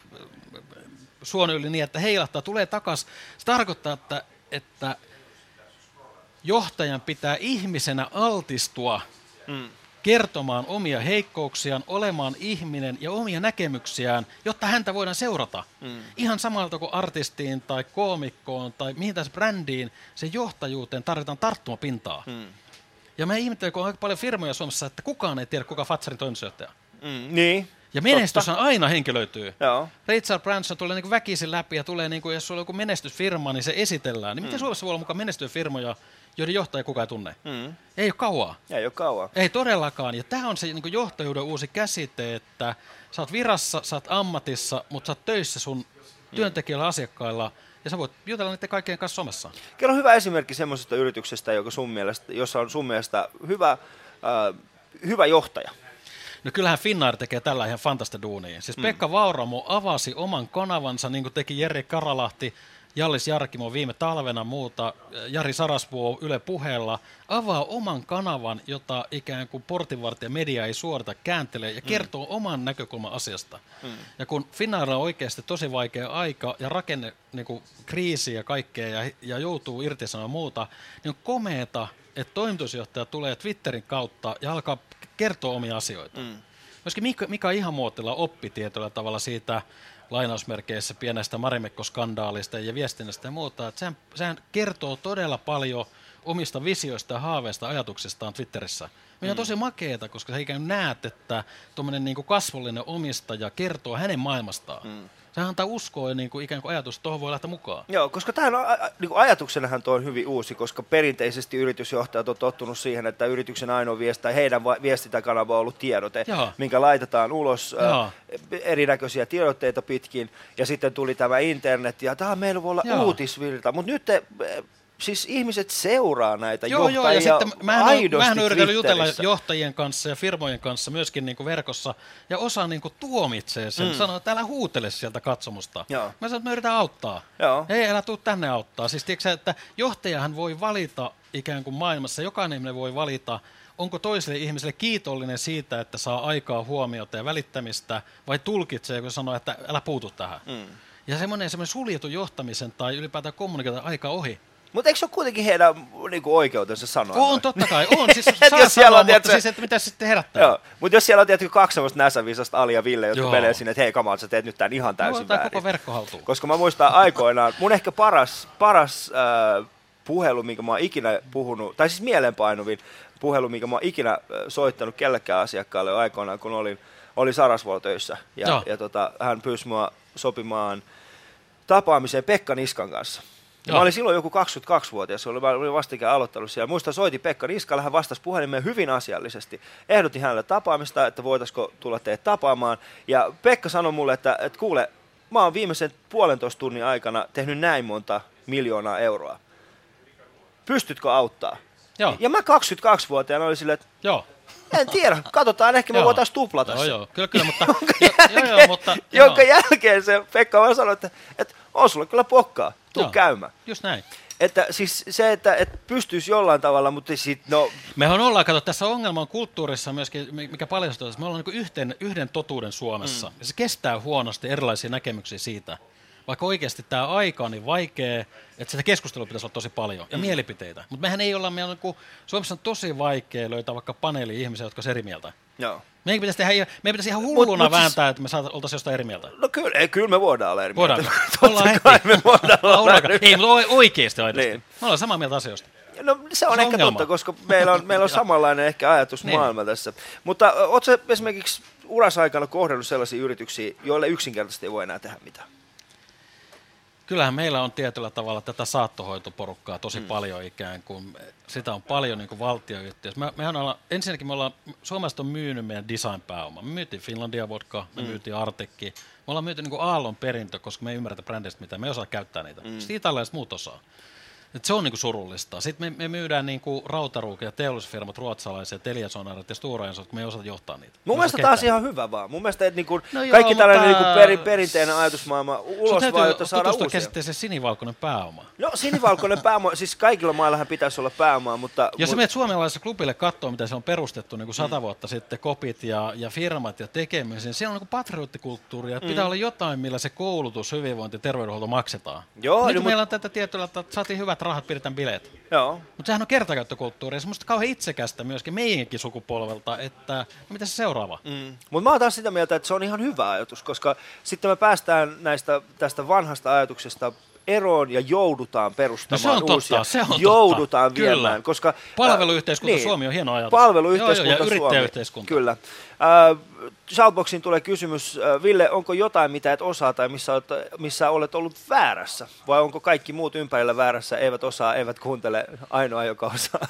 suon yli niin, että heilahtaa, tulee takaisin. Se tarkoittaa, että, että johtajan pitää ihmisenä altistua mm. kertomaan omia heikkouksiaan, olemaan ihminen ja omia näkemyksiään, jotta häntä voidaan seurata. Mm. Ihan samalta kuin artistiin tai koomikkoon tai mihin tahansa brändiin, sen johtajuuteen tarvitaan tarttumapintaa. Mm. Ja mä ihmettelen, kun on aika paljon firmoja Suomessa, että kukaan ei tiedä, kuka Fatsarin toimitusjohtaja. Mm. Niin. Ja menestys on aina henkilöityy. Joo. Richard Branson tulee niin kuin väkisin läpi ja tulee, niin kuin, jos sulla on joku menestysfirma, niin se esitellään. Niin mm. miten Suomessa voi olla mukaan menestyviä firmoja, joiden johtaja kukaan ei tunne? Mm. Ei ole kauaa. Ei ole kauaa. Ei todellakaan. Ja tämä on se niin kuin johtajuuden uusi käsite, että sä oot virassa, sä oot ammatissa, mutta sä oot töissä sun työntekijöillä, asiakkailla, ja sä voit jutella niiden kaikkien kanssa somessa. Kerro hyvä esimerkki semmoisesta yrityksestä, joka sun mielestä, jossa on sun mielestä hyvä, äh, hyvä johtaja. No kyllähän Finnair tekee tällä ihan fantasta duunia. Siis mm. Pekka Vauramo avasi oman kanavansa, niin kuin teki Jere Karalahti, Jallis Jarkimo viime talvena muuta, Jari Sarasvuo Yle Puheella, avaa oman kanavan, jota ikään kuin portinvartija media ei suorita, kääntelee ja kertoo mm. oman näkökulman asiasta. Mm. Ja kun Finnair on oikeasti tosi vaikea aika ja rakenne niin kuin kriisi ja kaikkea ja, ja joutuu irtisanomaan muuta, niin on komeeta, että toimitusjohtaja tulee Twitterin kautta ja alkaa kertoa omia asioita. Mm. Myöskin Mika, Mika Ihamuotila oppi tietyllä tavalla siitä lainausmerkeissä pienestä Marimekko-skandaalista ja viestinnästä ja muuta. Että sehän, sehän kertoo todella paljon omista visioista ja haaveista ajatuksistaan Twitterissä. Mikä on tosi makeeta, koska sä ikään näet, että tuommoinen niin kuin kasvollinen omistaja kertoo hänen maailmastaan. Mm. Sehän antaa uskoa ja niin kuin ikään kuin ajatus, että tuohon voi lähteä mukaan. Joo, koska tähän on, niin kuin ajatuksenahan tuo on hyvin uusi, koska perinteisesti yritysjohtajat on tottunut siihen, että yrityksen ainoa viesti tai heidän viestintäkanava on ollut tiedote, Joo. minkä laitetaan ulos äh, erinäköisiä tiedotteita pitkin, ja sitten tuli tämä internet, ja tämä meillä voi olla Joo. uutisvirta, mutta nyt te, siis ihmiset seuraa näitä joo, johtajia joo, ja sitten mähän aidosti mähän on yrittänyt jutella Twitterissä. johtajien kanssa ja firmojen kanssa myöskin niin kuin verkossa, ja osa niin kuin tuomitsee sen, mm. sanoo, että älä huutele sieltä katsomusta. Joo. Mä sanon, että mä yritän auttaa. Joo. Ei, älä tuu tänne auttaa. Siis tiedätkö, että johtajahan voi valita ikään kuin maailmassa, jokainen ihminen voi valita, onko toiselle ihmiselle kiitollinen siitä, että saa aikaa, huomiota ja välittämistä, vai tulkitsee, kun sanoo, että älä puutu tähän. Mm. Ja semmoinen, semmoinen suljettu johtamisen tai ylipäätään kommunikaation aika ohi. Mutta eikö se ole kuitenkin heidän niinku, oikeutensa sanoa? On, noin? totta kai. On, siis saa jos sanoa, on, mutta tiedätkö, siis, että mitä se sitten herättää. Joo, mutta jos siellä on tietysti kaksi semmoista näsävisasta Ali ja Ville, jotka Joo. menee sinne, että hei kamal, sä teet nyt tämän ihan täysin no, väärin. koko verkko haltuun. Koska mä muistan aikoinaan, mun ehkä paras, paras äh, puhelu, minkä mä oon ikinä puhunut, tai siis mieleenpainuvin puhelu, minkä mä oon ikinä soittanut kellekään asiakkaalle aikoinaan, kun olin, olin Sarasvuolla töissä. Ja, Joo. ja tota, hän pyysi mua sopimaan tapaamiseen Pekka Niskan kanssa. Ja mä olin silloin joku kaksikymmentäkaksivuotias, olin, olin vastikään aloittanut siellä. Muistan, soitin Pekka Niskalle, hän vastasi puhelimeen hyvin asiallisesti. Ehdotin hänelle tapaamista, että voitaisiko tulla teet tapaamaan. Ja Pekka sanoi mulle, että, että kuule, mä oon viimeisen puolentoista tunnin aikana tehnyt näin monta miljoonaa euroa. Pystytkö auttaa? Joo. Ja mä kaksikymmentäkaksivuotiaana olin silleen, että Joo. en tiedä, katsotaan, ehkä me Joo. voitaisiin tuplata Joo, se. joo, kyllä, kyllä, mutta... Jonka jo, jälkeen, joo, joo, mutta... jonka joo. jälkeen se Pekka vaan sanoi, että, että on sulla kyllä pokkaa, tuu Joo. käymään. Just näin. Että siis se, että, että pystyisi jollain tavalla, mutta sitten no... Mehän ollaan, kato, tässä ongelma on kulttuurissa myöskin, mikä paljastuu, että me ollaan niin yhden, yhden totuuden Suomessa, mm. ja se kestää huonosti erilaisia näkemyksiä siitä. Vaikka oikeasti tämä aika on niin vaikea, että sitä keskustelua pitäisi olla tosi paljon, ja mm. mielipiteitä. Mutta mehän ei olla, meillä on, niin kuin, Suomessa on tosi vaikea löytää vaikka paneeli ihmisiä, jotka on eri mieltä. Joo. Meidän pitäisi, tehdä, meidän pitäisi ihan hulluna Mut- mut vääntää, että me saata, oltaisiin jostain eri mieltä. No kyllä, ei, kyllä me voidaan olla eri Voidaan. mieltä. Ollaan Totta kai me voidaan olla Ollaanko? eri Ei, mutta oikeasti aidosti. Niin. Me ollaan samaa mieltä asioista. No se on Se on ehkä ongelma. totta, koska meillä on, meillä on samanlainen ehkä ajatus Niin. maailma tässä. Mutta ootko sä esimerkiksi urasaikana kohdannut sellaisia yrityksiä, joille yksinkertaisesti ei voi enää tehdä mitään? Kyllähän meillä on tietyllä tavalla tätä saattohoitoporukkaa tosi mm. paljon ikään kuin. Sitä on paljon niin kuin valtioyhtiöissä. Me, mehän ollaan, ensinnäkin me ollaan, Suomesta on myynyt meidän design-pääoma. Me myytiin Finlandia vodka, me mm. myytiin Artekki. Me ollaan myyty niin kuin Aallon perintö, koska me ei ymmärretä brändeistä mitään, me ei osaa käyttää niitä. Mm. Sitten italialaiset muut osaa. Et se on niinku surullista. Sitten me, me myydään niinku Rautaruukin ja teollisuusfirmat, ruotsalaisia, Teliasonarit ja Stora Enso, kun me ei osata johtaa niitä. Mun Me mielestä osata taas ketään. ihan hyvä vaan. Mun mielestä että niinku No joo, kaikki tällainen mutta- niinku peri, perinteinen ajatusmaailma Sun ulos täytyy vaan, jotta saadaan tutustua uusia. käsitteeseen sinivalkoinen pääoma. No sinivalkoinen pääoma, siis kaikilla maillahan pitäisi olla pääomaa, mutta... Jos sä mut- menet suomalaisessa klubille katsoa, mitä se on perustettu niin kuin sata mm. vuotta sitten, kopit ja, ja firmat ja tekemisen, siellä on niin patrioottikulttuuria, että mm. pitää olla jotain, millä se koulutus, hyvinvointi ja terveydenhuolto maksetaan. Joo, Nyt niin, meillä on tätä tietyllä, että saatiin hyvät rahat, pidetään bileet. Joo. Mutta sehän on kertakäyttökulttuuria ja semmoista kauhean itsekästä myöskin meidänkin sukupolvelta, että no mitä se seuraava? Mm. Mutta mä oon taas sitä mieltä, että se on ihan hyvä ajatus, koska sitten me päästään näistä, tästä vanhasta ajatuksesta eroon ja joudutaan perustamaan No se on totta, uusia. se on totta. Joudutaan Kyllä. viemään, koska... Palveluyhteiskunta niin, Suomi on hieno ajatus. Palveluyhteiskunta joo, joo, ja Suomi. yrittäjäyhteiskunta. Kyllä. Äh, Shoutboxiin tulee kysymys, äh, Ville, onko jotain, mitä et osaa tai missä olet, missä olet ollut väärässä? Vai onko kaikki muut ympärillä väärässä, eivät osaa, eivät kuuntele, ainoa, joka osaa?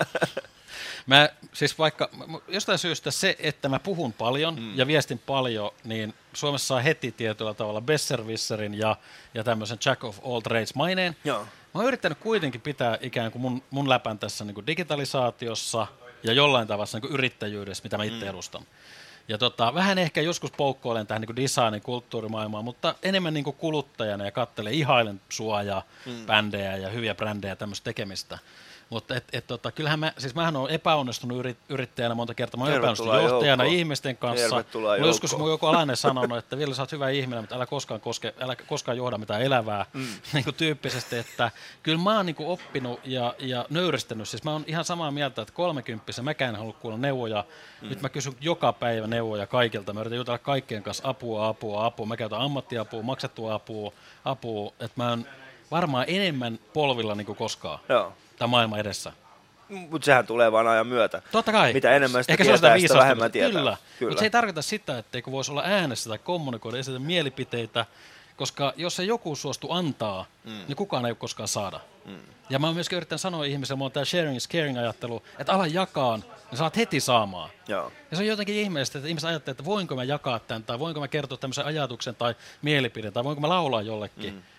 Mä, siis vaikka jostain syystä se, että mä puhun paljon mm. ja viestin paljon, niin Suomessa saa heti tietyllä tavalla besserwisserin ja, ja tämmöisen jack of all trades maineen. Joo. Mä oon yrittänyt kuitenkin pitää ikään kuin mun, mun läpän tässä niin kuin digitalisaatiossa ja jollain tavalla niin kuin yrittäjyydessä, mitä mä itse mm. edustan. Ja tota, vähän ehkä joskus poukkoilen tähän niin kuin designin kulttuurimaailmaan, mutta enemmän niin kuin kuluttajana ja katselen, ihailen sua ja mm. bändejä ja hyviä brändejä ja tämmöistä tekemistä. Mutta et, et, tota, kyllähän mä, siis mähän olen epäonnistunut yrit, yrittäjänä monta kertaa. Mä oon epäonnistunut johtajana joukkoon. ihmisten kanssa. Tervetuloa Mulla joskus joukkoon. mun joku alainen sanonut, että Ville, sä oot hyvä ihminen, mutta älä koskaan, koske, älä koskaan johda mitään elävää. Mm. niin kuin tyyppisesti, että kyllä mä oon niin kuin oppinut ja, ja nöyristänyt. Siis mä oon ihan samaa mieltä, että kolmekymppisen mäkään en halua kuulla neuvoja. Mm. Nyt mä kysyn joka päivä neuvoja kaikilta. Mä yritän jutella kaikkien kanssa apua, apua, apua. Mä käytän ammattiapua, maksettua apua, apua. Että mä oon varmaan enemmän polvilla niin kuin koskaan. Joo. Tämä maailman edessä. Mutta sehän tulee vaan ajan myötä. Totta kai. Mitä enemmän sitä Ehkä se on tietää, sitä viisastumista. vähemmän tietää. Kyllä. Kyllä. Mutta se ei tarkoita sitä, etteikö voisi olla äänessä tai kommunikoida, esitä mielipiteitä, koska jos se joku suostu antaa, mm. niin kukaan ei ole koskaan saada. Mm. Ja mä oon myöskin yrittänyt sanoa ihmiselle, mulla on tämä sharing is caring ajattelu, että ala jakaa, niin saat heti saamaan. Joo. Ja se on jotenkin ihmeellistä, että ihmiset ajattelee, että voinko mä jakaa tämän, tai voinko mä kertoa tämmöisen ajatuksen tai mielipiteen, tai voinko mä laulaa jollekin. Mm.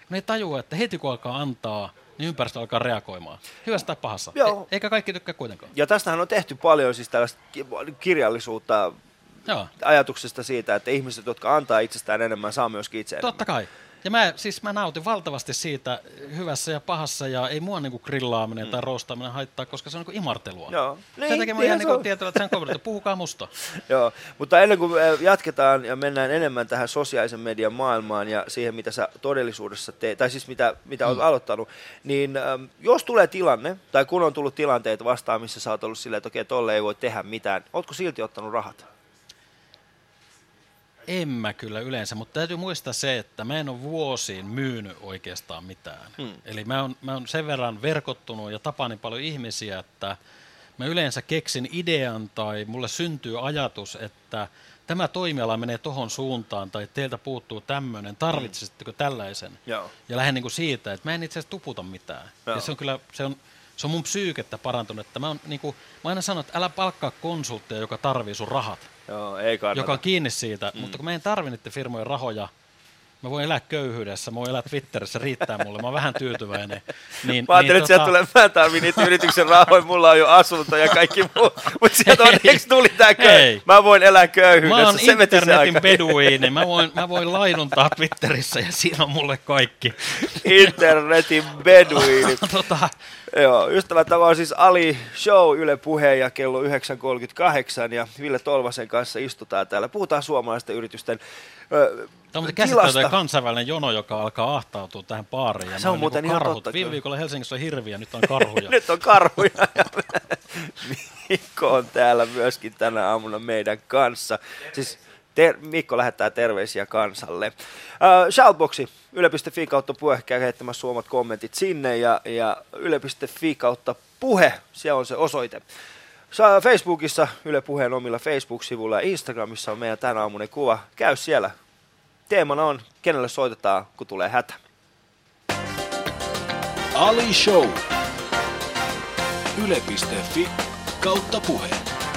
Ne ei tajua, että heti kun alkaa antaa, niin ympäristö alkaa reagoimaan. Hyvässä tai pahassa. Joo. Eikä kaikki tykkää kuitenkaan. Ja tästähän on tehty paljon siis tällaista kirjallisuutta, Joo. ajatuksesta siitä, että ihmiset, jotka antaa itsestään enemmän, saa myöskin itse enemmän. Totta kai. Ja mä, siis mä nautin valtavasti siitä hyvässä ja pahassa, ja ei mua niinku grillaaminen mm. tai roostaaminen haittaa, koska se on niinku imartelua. Joo. Niin, sen takia mä ihan niinku tietyllä, että sen kovin, puhukaa musta. Joo, mutta ennen kuin jatketaan ja mennään enemmän tähän sosiaalisen median maailmaan ja siihen, mitä sä todellisuudessa teet, tai siis mitä, mitä olet mm. aloittanut, niin äm, jos tulee tilanne, tai kun on tullut tilanteita vastaan, missä sä oot ollut silleen, että okei, okay, tolle ei voi tehdä mitään, ootko silti ottanut rahat? En mä kyllä yleensä, mutta täytyy muistaa se, että mä en ole vuosiin myynyt oikeastaan mitään. Hmm. Eli mä oon, mä oon sen verran verkottunut ja tapaan niin paljon ihmisiä, että mä yleensä keksin idean tai mulle syntyy ajatus, että tämä toimiala menee tohon suuntaan tai teiltä puuttuu tämmöinen, tarvitsisitteko tällaisen? Joo. Ja lähden niin kuin siitä, että mä en itse asiassa tuputa mitään. Joo. Ja se on kyllä, se on, se on mun psyykettä parantunut, että mä, on, niin kuin, mä aina sanon, että älä palkkaa konsultteja, joka tarvii sun rahat. Joo, ei kannata. Joka on kiinni siitä, mm. mutta kun mä en tarvi niiden firmojen rahoja, mä voin elää köyhyydessä, mä voin elää Twitterissä, riittää mulle, mä oon vähän tyytyväinen. Niin, mä ajattelin, niin, että sieltä tota... tulee, mä en tarvii niitä yrityksen rahoja, mulla on jo asunto ja kaikki muu, mutta sieltä onneksi tuli tää köyhy. Mä voin elää köyhyydessä. Mä oon se internetin beduiini, mä voin, mä voin lainuntaa Twitterissä ja siinä on mulle kaikki. Internetin beduiini. tota... Joo, ystävät, tämä on siis Ali Show, Yle Puhe ja kello yhdeksän kolmekymmentäkahdeksan ja Ville Tolvasen kanssa istutaan täällä. Puhutaan suomalaisten yritysten ö, Tämä on käsittämätön kansainvälinen jono, joka alkaa ahtautua tähän baariin. Ja se on muuten niin ihan totta. Viime viikolla Helsingissä on hirviä, nyt on karhuja. Nyt on karhuja. Mikko on täällä myöskin tänä aamuna meidän kanssa. Siis ter- Mikko lähettää terveisiä kansalle. Uh, Shoutboxi, yle piste fi kautta puhe, käy heittämässä suomat kommentit sinne ja, ja yle piste fi kautta puhe, siellä on se osoite. Saa Facebookissa Yle Puheen omilla Facebook-sivuilla ja Instagramissa on meidän tänä aamunen kuva. Käy siellä. Teemana on, kenelle soitetaan, kun tulee hätä. Ali Show. yle piste fi kautta puhe.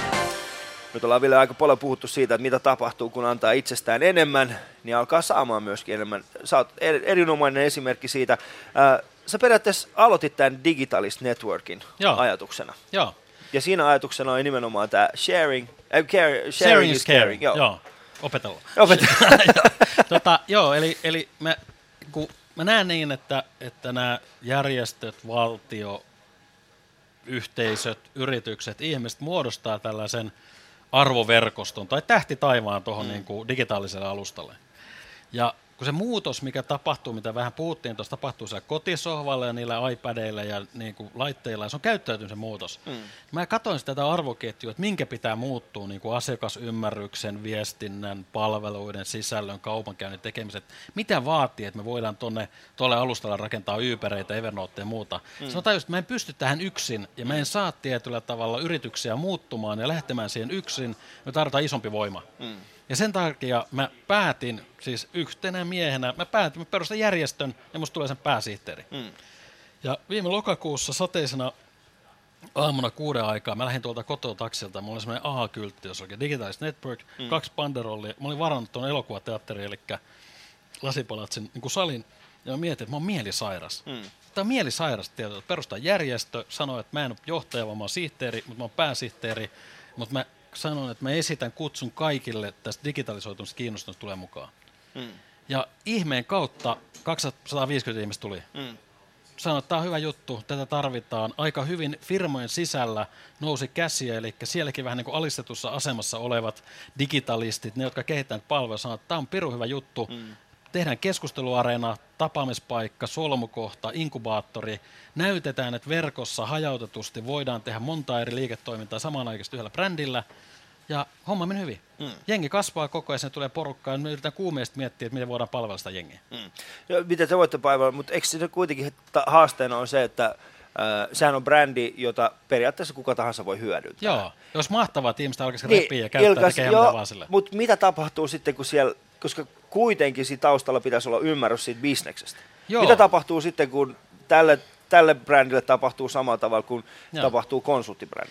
Nyt ollaan vielä aika paljon puhuttu siitä, että mitä tapahtuu, kun antaa itsestään enemmän, niin alkaa saamaan myöskin enemmän. Sä oot erinomainen esimerkki siitä. Sä periaatteessa aloitit tämän Digitalist Networkin Joo. ajatuksena. Joo. Ja siinä ajatuksena on nimenomaan tämä sharing, äh, care, sharing, sharing is caring. caring. Joo. Joo. Opetellaan. Opetellaan. tota, joo, eli, eli mä, kun mä näen niin, että, että nämä järjestöt, valtio, yhteisöt, yritykset, ihmiset muodostaa tällaisen arvoverkoston tai tähti taivaan tuohon mm. niin kuin digitaaliselle alustalle. Ja kun se muutos, mikä tapahtuu, mitä vähän puhuttiin, tuossa tapahtuu siellä kotisohvalla ja niillä iPadeilla ja niin kuin laitteilla, ja se on käyttäytymisen muutos. Mm. Mä katsoin sitä tätä arvoketjua, että minkä pitää muuttua niin kuin asiakasymmärryksen, viestinnän, palveluiden, sisällön, kaupankäynnin tekemiset. Mitä vaatii, että me voidaan tuonne tuolle alustalle rakentaa Ubereita, Evernotea ja muuta. Mm. Sanotaan just, että mä en pysty tähän yksin, ja mä en saa tietyllä tavalla yrityksiä muuttumaan ja lähtemään siihen yksin, me tarvitaan isompi voima. Mm. Ja sen takia mä päätin, siis yhtenä miehenä, mä päätin, mä perustan järjestön ja musta tulee sen pääsihteeri. Mm. Ja viime lokakuussa sateisena aamuna kuuden aikaa mä lähdin tuolta kototaksilta, mulla oli semmoinen A-kyltti, jossa oli Digitalist Network, mm. kaksi banderollia. Mä olin varannut tuon elokuvateatteriin, eli Lasipalatsin niin kuin salin, ja mä mietin, että mä oon mielisairas. Mm. Tämä on mielisairas tieto, että perustaa järjestö, sanoi, että mä en ole johtaja, vaan mä oon sihteeri, mutta mä oon pääsihteeri, mutta mä sanon, että mä esitän kutsun kaikille tästä digitalisoitumista kiinnostuneista tulee mukaan. Mm. Ja ihmeen kautta kaksisataaviisikymmentä ihmistä tuli. Mm. Sanoin, että tämä on hyvä juttu, tätä tarvitaan. Aika hyvin firmojen sisällä nousi käsiä, eli sielläkin vähän niin kuin alistetussa asemassa olevat digitalistit, ne jotka kehittävät palveluja, sanoivat, että tämä on pirun hyvä juttu. Mm. Tehdään keskusteluareena, tapaamispaikka, solmukohta, inkubaattori. Näytetään, että verkossa hajautetusti voidaan tehdä monta eri liiketoimintaa samanaikaisesti yhdellä brändillä. Ja homma meni hyvin. Mm. Jengi kasvaa koko ajan, sinne tulee porukkaa. Me yritetään kuumeisesti miettiä, että miten voidaan palvella sitä jengiä. Mm. Ja miten te voitte palvella, mutta eikö se kuitenkin haasteena on se, että äh, sehän on brändi, jota periaatteessa kuka tahansa voi hyödyntää. Joo, jos mahtavaa, että ihmiset alkaisi niin, repiä ja käyttää Ilkas, tekee jo, vaan sille. Mutta mitä tapahtuu sitten, kun siellä, koska kuitenkin siinä taustalla pitäisi olla ymmärrys siitä bisneksestä. Joo. Mitä tapahtuu sitten, kun tälle, tälle brändille tapahtuu samalla tavalla kuin Joo. tapahtuu konsulttibrändille?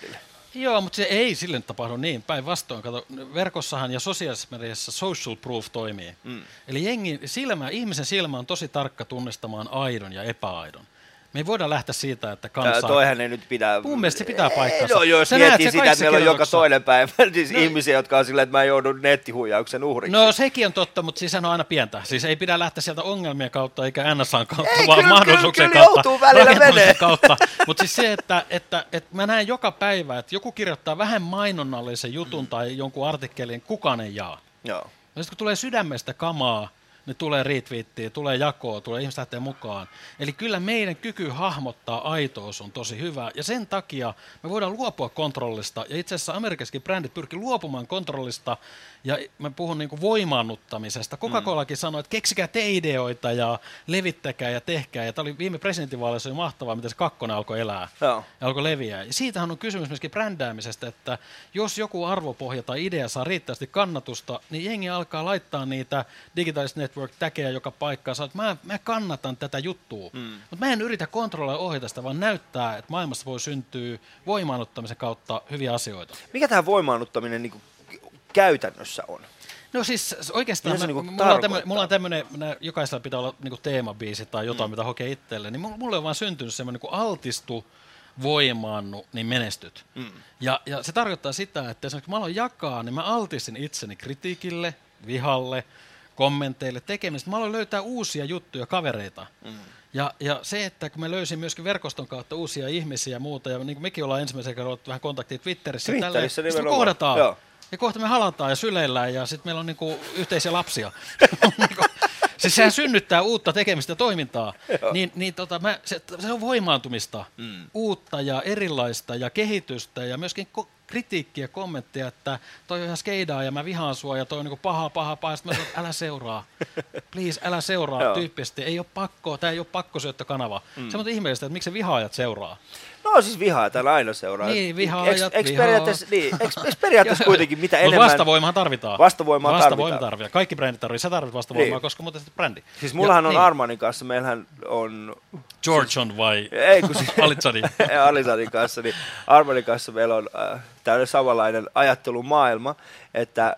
Joo, mutta se ei sille tapahdu niin. Päinvastoin, kato, verkossahan ja sosiaalisessa mediassa social proof toimii. Mm. Eli jengi, silmä, ihmisen silmä on tosi tarkka tunnistamaan aidon ja epäaidon. Me ei voida lähteä siitä, että kansaa... Tää, toihan ei nyt pidä... Mun mielestä se pitää paikkansa. No jos miettii sitä, että meillä on joka toinen päivä siis no, ihmisiä, jotka on silleen, että mä joudun nettihuijauksen uhriksi. No sekin on totta, mutta siis on aina pientä. Siis ei pidä lähteä sieltä ongelmien kautta eikä N S A:n kautta, ei, vaan kyllä, mahdollisuuksien kyllä, kautta, joutuu välillä menee. kautta. Mutta siis se, että, että, että mä näen joka päivä, että joku kirjoittaa vähän mainonnallisen jutun mm. tai jonkun artikkelin, kukaan ei jaa. Joo. Ja sitten kun tulee sydämestä kamaa, niin tulee retweettiä, tulee jakoa, tulee ihmiset lähtee mukaan. Eli kyllä meidän kyky hahmottaa aitous on tosi hyvä, ja sen takia me voidaan luopua kontrollista, ja itse asiassa amerikkaisetkin brändit pyrkii luopumaan kontrollista, ja mä puhun niin kuin voimaannuttamisesta. Coca-Colakin mm. sanoi, että keksikää te ideoita ja levittäkää ja tehkää, ja tämä oli viime presidentinvaaleissa oli mahtavaa, miten se kakkonen alkoi elää Joo. ja alkoi leviää. Ja siitähän on kysymys myöskin brändäämisestä, että jos joku arvopohja tai idea saa riittävästi kannatusta, niin jengi alkaa laittaa niitä digitaalista network-täkejä joka paikkaan, että mä, mä kannatan tätä juttua, mm. mutta mä en yritä kontrolloida ohjata sitä, vaan näyttää, että maailmassa voi syntyä voimaannuttamisen kautta hyviä asioita. Mikä tämä voimaannuttaminen niin kuin käytännössä on? No siis oikeastaan, mä, niinku mulla, on tämmönen, mulla on tämmöinen, jokaisella pitää olla niinku teemabiisi tai jotain, mm. mitä hokee itselleen, niin mulle on vaan syntynyt semmoinen niin altistu, voimaannu, niin menestyt. Mm. Ja, ja se tarkoittaa sitä, että esimerkiksi kun mä aloin jakaa, niin mä altistin itseni kritiikille, vihalle, kommenteille, tekemistä. Mä aloin löytää uusia juttuja, kavereita. Mm. Ja, ja se, että kun mä löysin myöskin verkoston kautta uusia ihmisiä ja muuta, ja niin kuin mekin ollaan ensimmäisen kerran ollut vähän kontaktia Twitterissä, Twitterissä sitten me kohdataan. Joo. Ja kohta me halataan ja syleillään ja sitten meillä on niinku yhteisiä lapsia. Siis sehän synnyttää uutta tekemistä ja toimintaa. Niin, niin tota, mä, se, se on voimaantumista, mm. uutta ja erilaista ja kehitystä ja myöskin ko- kritiikkiä, kommentteja, että toi on ihan skeidaa ja mä vihaan sua ja toi on niinku paha, paha, paha. Sitten mä sanon, että älä seuraa. Please, älä seuraa tyyppisesti. Ei ole pakko, tää ei ole pakkosyöttökanava. Mm. Se on ihmeellistä, että miksi se vihaajat seuraa. No siis vihaajat aina seuraa. Niin, vihaajat, eks, eks periaatteessa, niin, eks, eks periaatteessa kuitenkin mitä enemmän... Vastavoimaa tarvitaan. Vastavoimaa Vastavoima tarvitaan. tarvitaan. Kaikki brändit tarvitsevat. Sä tarvitset vastavoimaa, niin. koska muuten sitten brändi. Siis mullahan ja, on niin. Armanin kanssa, meillähän on... George on vai ei, kun siis, Alizadin? Alizadin kanssa, niin Armanin kanssa meillä on äh, tällainen samanlainen ajattelumaailma, että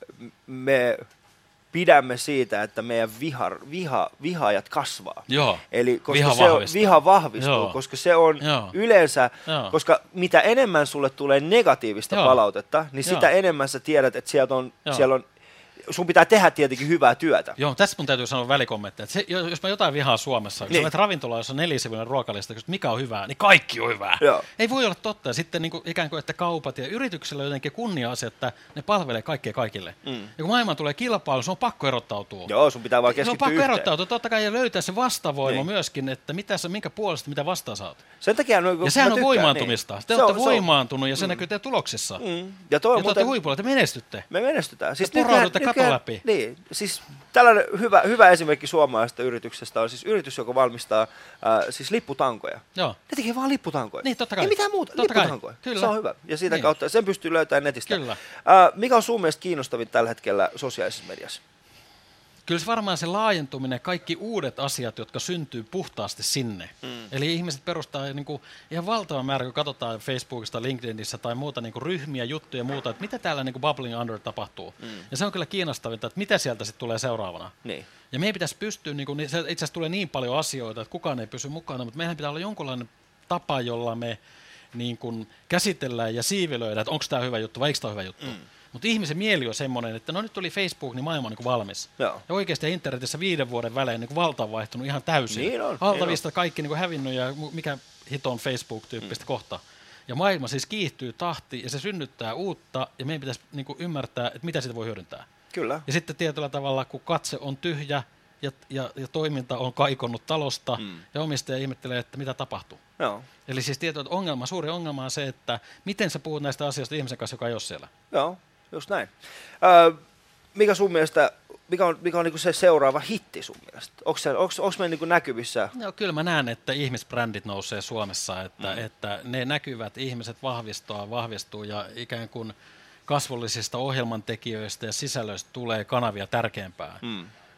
me... pidämme siitä, että meidän viha, viha, vihaajat kasvaa. Joo. Eli koska viha se on, vahvistuu. viha vahvistuu, Joo. koska se on Joo. yleensä, Joo. koska mitä enemmän sulle tulee negatiivista Joo. palautetta, niin Joo. sitä enemmän sä tiedät, että sieltä on, Joo. siellä on, sun pitää tehdä tietenkin hyvää työtä. Joo, tässä mun täytyy sanoa välikommentteja. Se, jos mä jotain vihaa Suomessa, kun niin. sä menet ravintolaan, jossa on nelisivuinen ruokalista, että mikä on hyvää, niin kaikki on hyvää. Joo. Ei voi olla totta. Ja sitten niin kuin, ikään kuin, että kaupat ja yrityksillä on jotenkin kunnia-asia, että ne palvelee kaikkea kaikille. Mm. Ja kun maailmaan tulee kilpailu, se on pakko erottautua. Joo, sun pitää vaan keskittyä keskittyä yhteen. Se on pakko yhteen. erottautua, totta kai, ja löytää se vastavoima niin. myöskin, että mitä sä, minkä puolesta, mitä vastaan saat. Sen takia, no, ja sehän on tykkään, voimaantumista. Niin. Te se olette on, voimaantunut ja se mm. näkyy teidän tuloksissa. Mm. Ja, ja te muuten... olette huipulla, te menestytte. Me menestytään. Siis te poraudutte katon läpi. Niin, siis tällainen hyvä, hyvä esimerkki suomalaisesta yrityksestä on siis yritys, joka valmistaa äh, siis lipputankoja. Joo. Ne tekee vaan lipputankoja. Niin, totta kai. Ei mitään muuta, totta lipputankoja. Kyllä. Se on hyvä. Ja siitä niin. kautta sen pystyy löytämään netistä. Kyllä. Äh, mikä on sun mielestä kiinnostavin tällä hetkellä sosiaalisessa mediassa? Kyllä se varmaan se laajentuminen, kaikki uudet asiat, jotka syntyy puhtaasti sinne. Mm. Eli ihmiset perustaa niin kuin, ihan valtavan määrä, kun katsotaan Facebookista, LinkedInissä tai muuta niin kuin ryhmiä, juttuja ja muuta, että mitä täällä niin kuin bubbling under tapahtuu. Mm. Ja se on kyllä kiinnostavinta, että mitä sieltä sitten tulee seuraavana. Niin. Ja meidän pitäisi pystyä, niin kuin, itse asiassa tulee niin paljon asioita, että kukaan ei pysy mukana, mutta meidän pitää olla jonkunlainen tapa, jolla me niin kuin käsitellään ja siivilöidään, että onko tämä hyvä juttu vai eikö tämä hyvä juttu. Mm. Mutta ihmisen mieli on semmoinen, että no nyt tuli Facebook, niin maailma on niin valmis. Joo. Ja oikeasti internetissä viiden vuoden välein niin valta on vaihtunut ihan täysin. Niin on, Valtavista niin kaikki niin hävinnyt ja mikä hito on Facebook-tyyppistä mm. kohta. Ja maailma siis kiihtyy tahti ja se synnyttää uutta ja meidän pitäisi niin kuin ymmärtää, että mitä sitä voi hyödyntää. Kyllä. Ja sitten tietyllä tavalla, kun katse on tyhjä ja, ja, ja toiminta on kaikonnut talosta mm. ja omistaja ihmettelee, että mitä tapahtuu. Joo. Eli siis tietyllä ongelma, suuri ongelma on se, että miten sä puhut näistä asioista ihmisen kanssa, joka ei ole siellä. Joo. Just näin. Öö, mikä sun mielestä, mikä on, mikä on niinku se seuraava hitti sun mielestä? Onko me niinku näkyvissä? No, kyllä mä näen, että ihmisbrändit nousee Suomessa, että, mm. että ne näkyvät ihmiset vahvistuu, vahvistuu ja ikään kuin kasvollisista ohjelmantekijöistä ja sisällöistä tulee kanavia tärkeämpää. Mm.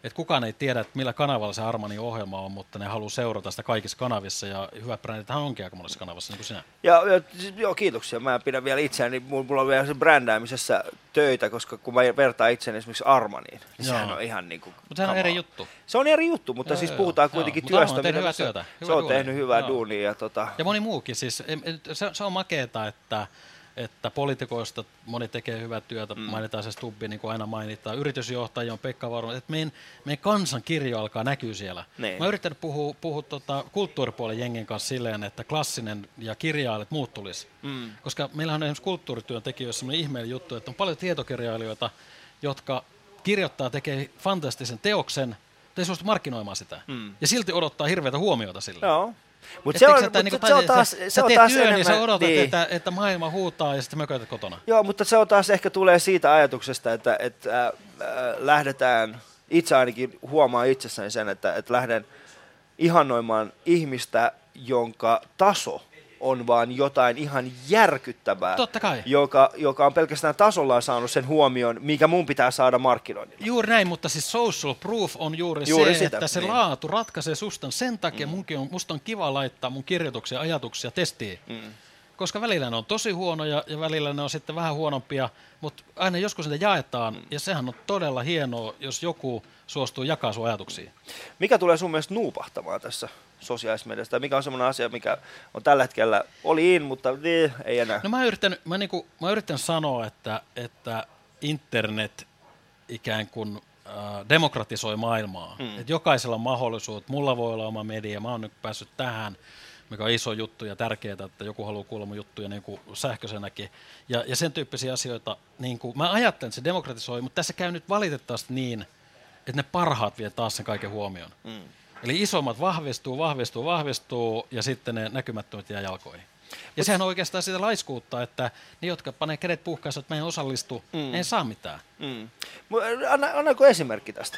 että kukaan ei tiedä, että millä kanavalla se Armanin ohjelma on, mutta ne haluaa seurata sitä kaikissa kanavissa, ja hyvät brändithän onkin aika monessa kanavassa, niin kuin sinä. Ja, ja, joo, kiitoksia. Mä pidän vielä itseäni, mulla on vielä se brändäämisessä töitä, koska kun mä vertaan itseäni esimerkiksi Armaniin, niin sehän on ihan niin kuin... Mutta sehän on eri juttu. Se on eri juttu, mutta joo, siis puhutaan joo, kuitenkin joo, työstä. Mutta hyvää työtä. Hyvä se on duunia. Tehnyt hyvää joo. duunia. Ja, tota... ja moni muukin, siis se, se on makeeta, että että poliitikoista moni tekee hyvää työtä, mm. mainitaan se Stubbi, niin kuin aina mainitaan, yritysjohtajia on Pekka Varonen, että meidän, meidän kansan kirjo alkaa näkyä siellä. Niin. Mä oon yrittänyt puhua, puhua tota, kulttuuripuolen jengen kanssa silleen, että klassinen ja kirjailijat muut tulisi. Mm. Koska meillä on esimerkiksi kulttuurityön tekijöissä sellainen ihmeellinen juttu, että on paljon tietokirjailijoita, jotka kirjoittaa, tekee fantastisen teoksen, mutta ei suostu markkinoimaan sitä. Mm. Ja silti odottaa hirveätä huomiota sille. Joo. Mutta se, mut niin se on taas, sä, se on teet taas työn enemmän, ja sä odotat, niin. että, että maailma huutaa ja sitten mököität kotona. Joo, mutta se on taas ehkä tulee siitä ajatuksesta, että, että äh, lähdetään, itse ainakin huomaan itsessäni sen, että, että lähden ihannoimaan ihmistä, jonka taso on vaan jotain ihan järkyttävää, Totta kai. Joka, joka on pelkästään tasollaan saanut sen huomion, mikä mun pitää saada markkinoinnilla. Juuri näin, mutta siis social proof on juuri, juuri se, sitä, että se niin. laatu ratkaisee sustan. Sen takia mm. munkin on, musta on kiva laittaa mun kirjoituksia ja ajatuksia testiin. Mm. Koska välillä ne on tosi huonoja ja välillä ne on sitten vähän huonompia, mutta aina joskus niitä jaetaan mm. ja sehän on todella hienoa, jos joku suostuu jakaa sun ajatuksia. Mikä tulee sun mielestä nuupahtamaan tässä sosiaalisessa mediassa? Mikä on semmoinen asia, mikä on tällä hetkellä, oli in, mutta ei enää? No mä yritän, mä niinku, mä yritän sanoa, että, että internet ikään kuin äh, demokratisoi maailmaa. Mm. Et jokaisella on mahdollisuus, mulla voi olla oma media, mä oon nyt päässyt tähän, mikä on iso juttu ja tärkeää, että joku haluaa kuulla mun juttuja niin kuin sähköisenäkin. Ja, ja sen tyyppisiä asioita, niin kuin, mä ajattelen, että se demokratisoi, mutta tässä käy nyt valitettavasti niin, että ne parhaat vie taas sen kaiken huomioon. Mm. Eli isommat vahvistuu, vahvistuu, vahvistuu ja sitten ne näkymättömät jää jalkoihin. Ja Mut, sehän on oikeastaan sitä laiskuutta, että ne, jotka panee kädet puhkaissa, että mä en osallistu, mm. ei saa mitään. Mm. Anna, annako esimerkki tästä?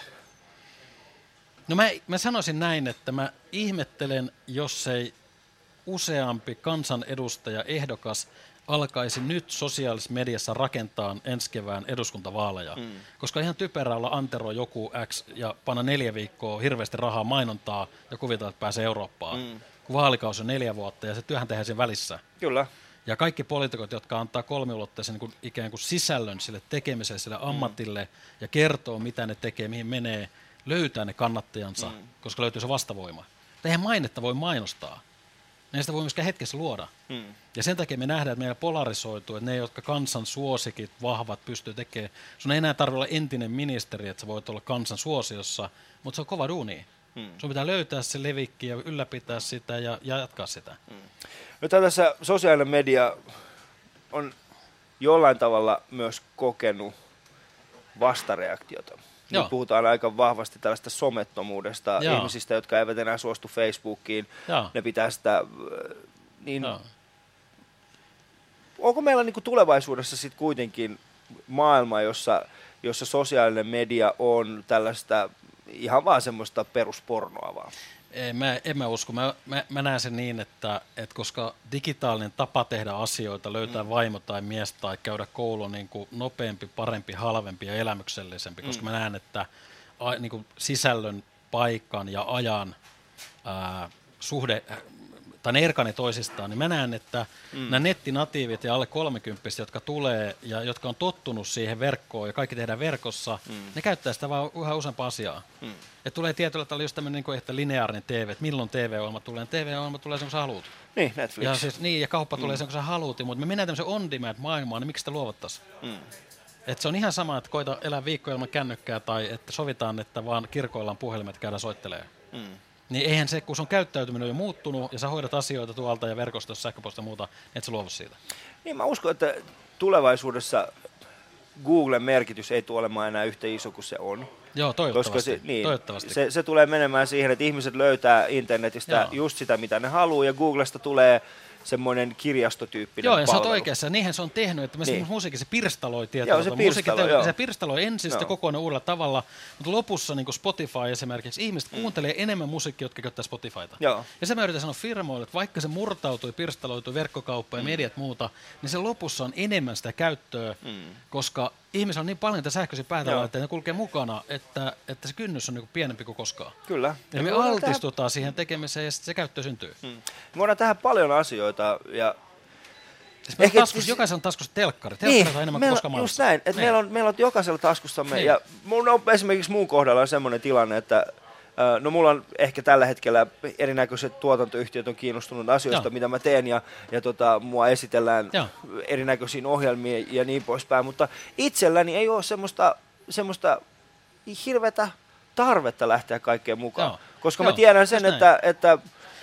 No mä, mä sanoisin näin, että mä ihmettelen, jos ei useampi kansanedustaja ehdokas alkaisi nyt sosiaalisessa mediassa rakentaa ensi kevään eduskuntavaaleja. Mm. Koska ihan typerää olla Antero joku X ja panna neljä viikkoa hirveästi rahaa mainontaa ja kuvitella, että pääsee Eurooppaan. Mm. Kun vaalikausi on neljä vuotta ja se työhän tehdään sen välissä. Kyllä. Ja kaikki poliitikot, jotka antaa kolmiulotteisen niin kuin ikään kuin sisällön sille tekemiselle, sille ammatille mm. ja kertoo, mitä ne tekee, mihin menee, löytää ne kannattajansa, mm. koska löytyy se vastavoima. Eihän mainetta voi mainostaa. Ne sitä voi myöskään hetkessä luoda. Hmm. Ja sen takia me nähdään, että meillä polarisoituu, että ne, jotka kansan suosikit, vahvat, pystyy tekemään. Sun ei enää tarvitse olla entinen ministeri, että sä voit olla kansan suosiossa, mutta se on kova duuni. Hmm. Sun pitää löytää se levikki ja ylläpitää sitä ja, ja jatkaa sitä. Hmm. Nyt tässä sosiaalinen media on jollain tavalla myös kokenut vastareaktiota. Nyt Joo. puhutaan aika vahvasti tällaista somettomuudesta, Joo. ihmisistä, jotka eivät enää suostu Facebookiin, Joo. ne pitää sitä, niin Joo. onko meillä niin kuin tulevaisuudessa sitten kuitenkin maailma, jossa, jossa sosiaalinen media on tällaista ihan vaan semmoista peruspornoa vaan? Ei, mä, en mä usko. Mä, mä, mä näen sen niin, että, että koska digitaalinen tapa tehdä asioita, löytää mm. vaimo tai mies tai käydä koulu niin kuin nopeampi, parempi, halvempi ja elämyksellisempi, koska mm. mä näen, että a, niin kuin sisällön, paikan ja ajan ää, suhde, tai ne erkane toisistaan, niin mä näen, että mm. nämä nettinatiivit ja alle kolmekymppiset, jotka tulee ja jotka on tottunut siihen verkkoon ja kaikki tehdään verkossa, mm. ne käyttää sitä vaan yhä useampaa asiaa. Mm. Että tulee tietyllä tavalla just tämmöinen, että lineaarinen T V, että milloin T V-ohjelma tulee. T V-ohjelma tulee sen, kun sä haluut. Niin, Netflix. Ja siis, niin, ja kauppa tulee mm. sen, kun sä haluut. Mutta me mennään tämmöisen on-demand maailmaan, niin miksi sitä luovattaisiin? Mm. Että se on ihan sama, että koita elää viikko ilman kännykkää tai että sovitaan, että vaan kirkoillaan puhelimet käydään soittelemaan. Mm. Niin eihän se, kun sun käyttäytyminen on jo muuttunut ja sä hoidat asioita tuolta ja verkostossa, sähköposta ja muuta, et sä luovu siitä. Niin mä uskon, että tulevaisuudessa Googlen merkitys ei tule olemaan enää yhtä iso kuin se on. Joo, toivottavasti. Koska se, niin, toivottavasti. Se, se tulee menemään siihen, että ihmiset löytää internetistä Joo. just sitä, mitä ne haluaa, ja Googlesta tulee semmoinen kirjastotyyppinen Joo, ja palvelu. sä oot oikeassa. Niinhän se on tehnyt, että niin. musiikki se pirstaloi Joo, se pirstaloi, joo. Se pirstaloi ensin sitä kokonaan uudella tavalla, mutta lopussa niin kuin Spotify esimerkiksi, ihmiset mm. kuuntelee enemmän musiikkia, jotka käyttää Spotifyta. Joo. Ja se mä yritän sanoa firmoille, että vaikka se murtautui, pirstaloitui, verkkokauppa ja mm. mediat muuta, niin se lopussa on enemmän sitä käyttöä, mm. koska ihmisillä on niin paljon niitä sähköisiä päätellä, että ne kulkee mukana, että, että se kynnys on niin kuin pienempi kuin koskaan. Kyllä. Ja me altistutaan tähän siihen tekemiseen ja sitten se käyttö syntyy. Mm. Me voidaan tehdä paljon asioita ja siis ehkä, taskus, jokaisella on taskussa telkkari. Telkkari niin, on enemmän kuin koskaan maailmassa. Just näin, että meillä on, meillä on jokaisella taskussamme. Niin. Ja mun on esimerkiksi mun kohdalla on semmoinen tilanne, että no mulla on ehkä tällä hetkellä erinäköiset tuotantoyhtiöt on kiinnostunut asioista, Joo. mitä mä teen, ja, ja tota, mua esitellään Joo. erinäköisiin ohjelmiin ja niin poispäin, mutta itselläni ei ole semmoista, semmoista hirveätä tarvetta lähteä kaikkeen mukaan, Joo. koska Joo. mä tiedän sen, että, että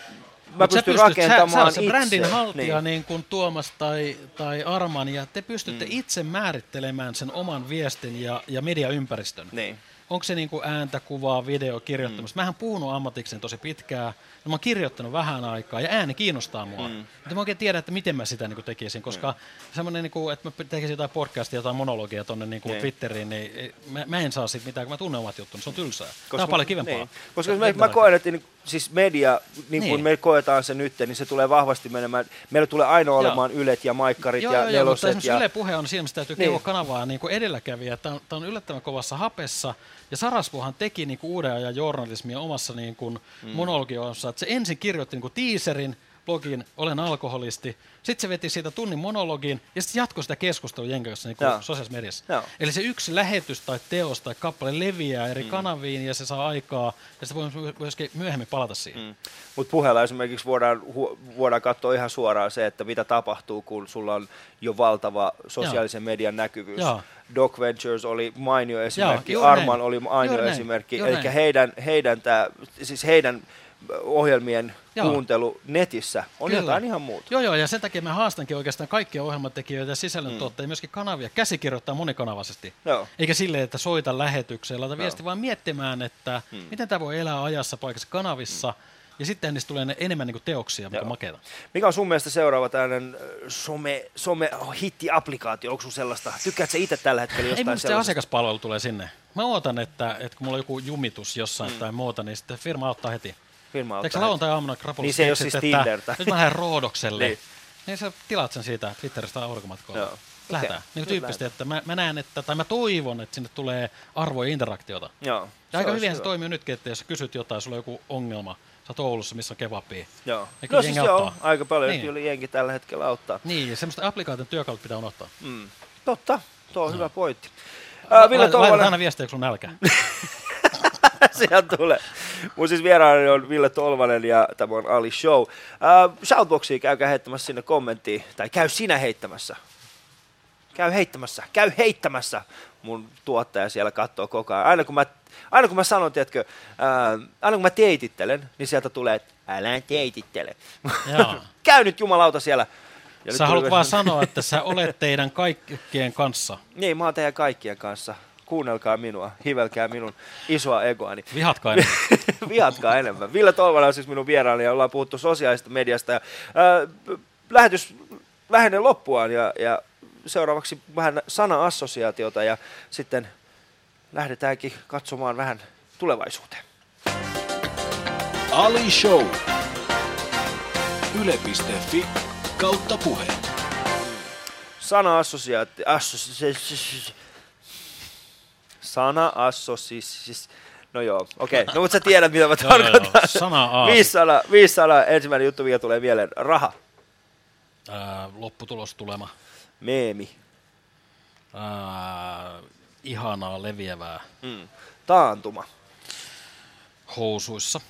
mä pystyn pystyt, rakentamaan sä, sä itse. Brändin haltija niin. niin kuin Tuomas tai, tai Arman, ja te pystytte mm. itse määrittelemään sen oman viestin ja, ja mediaympäristön. Niin. Onko se niin kuin ääntä, kuvaa, video, kirjoittamista? Mm. Mähän puhunut ammatikseni tosi pitkään. No, mä oon kirjoittanut vähän aikaa ja ääni kiinnostaa mua. Mm. Mutta mä oikein tiedä, että miten mä sitä niin kuin tekisin, koska mm. semmoinen, niin kuin, että mä tekisin jotain podcastia, jotain monologia tuonne niin kuin Twitteriin, niin mä, mä en saa siitä mitään, kun mä tunnen omat juttuni. Se on tylsää. Koska, Tämä on paljon kivempaa. Niin. Koska mä, mä koen, että niin, siis media, niin kuin niin. me koetaan se nyt, niin se tulee vahvasti menemään. Meillä tulee aina olemaan joo. Ylet ja maikkarit joo, ja joo, neloset. Joo, mutta ja... Yle Puhe on siinä, että täytyy niin. kehua kanavaa niin kuin edelläkävijä. Tämä on, tämä on yllättävän kovassa hapessa. Ja Sarasvuohan teki niin kuin uuden ajan journalismia omassa niin kuin mm. monologioissa, että se ensin kirjoitti niin kuin teaserin, blogin, olen alkoholisti, sitten se veti siitä tunnin monologin ja sitten jatkoi sitä keskustelua jenkä kanssa niin sosiaalisessa mediassa. Joo. Eli se yksi lähetys tai teos tai kappale leviää eri mm. kanaviin ja se saa aikaa ja sitä voi myöskin myöhemmin palata siihen. Mm. Mutta puheella esimerkiksi voidaan, hu- voidaan katsoa ihan suoraan se, että mitä tapahtuu, kun sulla on jo valtava sosiaalisen Joo. median näkyvyys. Joo. Doc Ventures oli mainio esimerkki, Joo, Arman näin. oli mainio juuri esimerkki, eli heidän, heidän, tää, siis heidän ohjelmien Joo. kuuntelu netissä on Kyllä. jotain ihan muuta. Joo, joo, ja sen takia mä haastankin oikeastaan kaikkia ohjelmatekijöitä ja sisällöntuottajia, mm. myöskin kanavia, käsikirjoittaa monikanavaisesti. Joo. Eikä silleen, että soita lähetykseen, laita viesti, vaan miettimään, että mm. miten tämä voi elää ajassa paikassa kanavissa, mm. ja sitten niistä tulee enemmän niin kuin teoksia, mikä on makeata. Mikä on sun mielestä seuraava tällainen some, some-hitti-applikaatio? Onko sun sellaista? Tykkäätkö sä itse tällä hetkellä jostain sellaisesta? Ei, mutta se asiakaspalvelu tulee sinne. Mä ootan, että, että kun mulla on joku jumitus jossain mm. tai muuta, niin sitten firma auttaa heti. Firma auttaa Eikö lauantai-aamuna krapulassa niin se ei ole siis Tindertä. Nyt mä lähden Roodokselle. niin. niin sä tilaat sen siitä Twitteristä aurinkomatkoilla. Lähdetään. Okay. Niin tyyppisesti, että mä, mä näen, että, tai mä toivon, että sinne tulee arvoja ja interaktiota. Joo. Ja aika hyvin se toimii nytkin, että jos kysyt jotain, sulla on joku ongelma, sä oot Oulussa, missä on kebabia. Joo. No siis joo, aika paljon niin. Yli jengi tällä hetkellä auttaa. Niin, ja semmoista applikaation työkalut pitää unohtaa. Mm. Totta, tuo on no. hyvä pointti. Uh, Ville Tolvanen. Laitat aina viestiä, kun sun nälkää. Sieltä tulee. Mun siis vieraani on Ville Tolvanen ja tämä on Ali Show. Uh, Shoutboxiin käykää heittämässä sinne kommenttiin, tai käy sinä heittämässä. Käy heittämässä, käy heittämässä. Mun tuottaja siellä katsoo koko ajan. Aina kun mä, aina kun mä sanon, tiedätkö, uh, aina kun mä teitittelen, niin sieltä tulee, että älä teitittele. Käy nyt jumalauta siellä. Ja sä haluat vaan sanoa, että sä olet teidän kaikkien kanssa. Niin, mä oon teidän kaikkien kanssa. Kuunnelkaa minua, hivelkää minun isoa egoani. Vihatkaa enemmän. Vihatkaa enemmän. Ville Tolvanen on siis minun vieraani ja ollaan puhuttu sosiaalisesta mediasta. Ja, äh, lähetys lähenee loppuaan ja, ja seuraavaksi vähän sana-assosiaatiota ja sitten lähdetäänkin katsomaan vähän tulevaisuuteen. Ali Show. Yle piste fi kautta puhe. Sana-assosiaatio. Assosi- Sana-assosiaatio. No joo, okei. Okay. No mutta sä tiedät, mitä mä tarkoitan. Sana viisi sana, viisi sana. Ensimmäinen juttu, mikä tulee mieleen. Raha. Ää, lopputulostulema. Meemi. Ää, ihanaa, leviävää. Mm. Taantuma. Housuissa.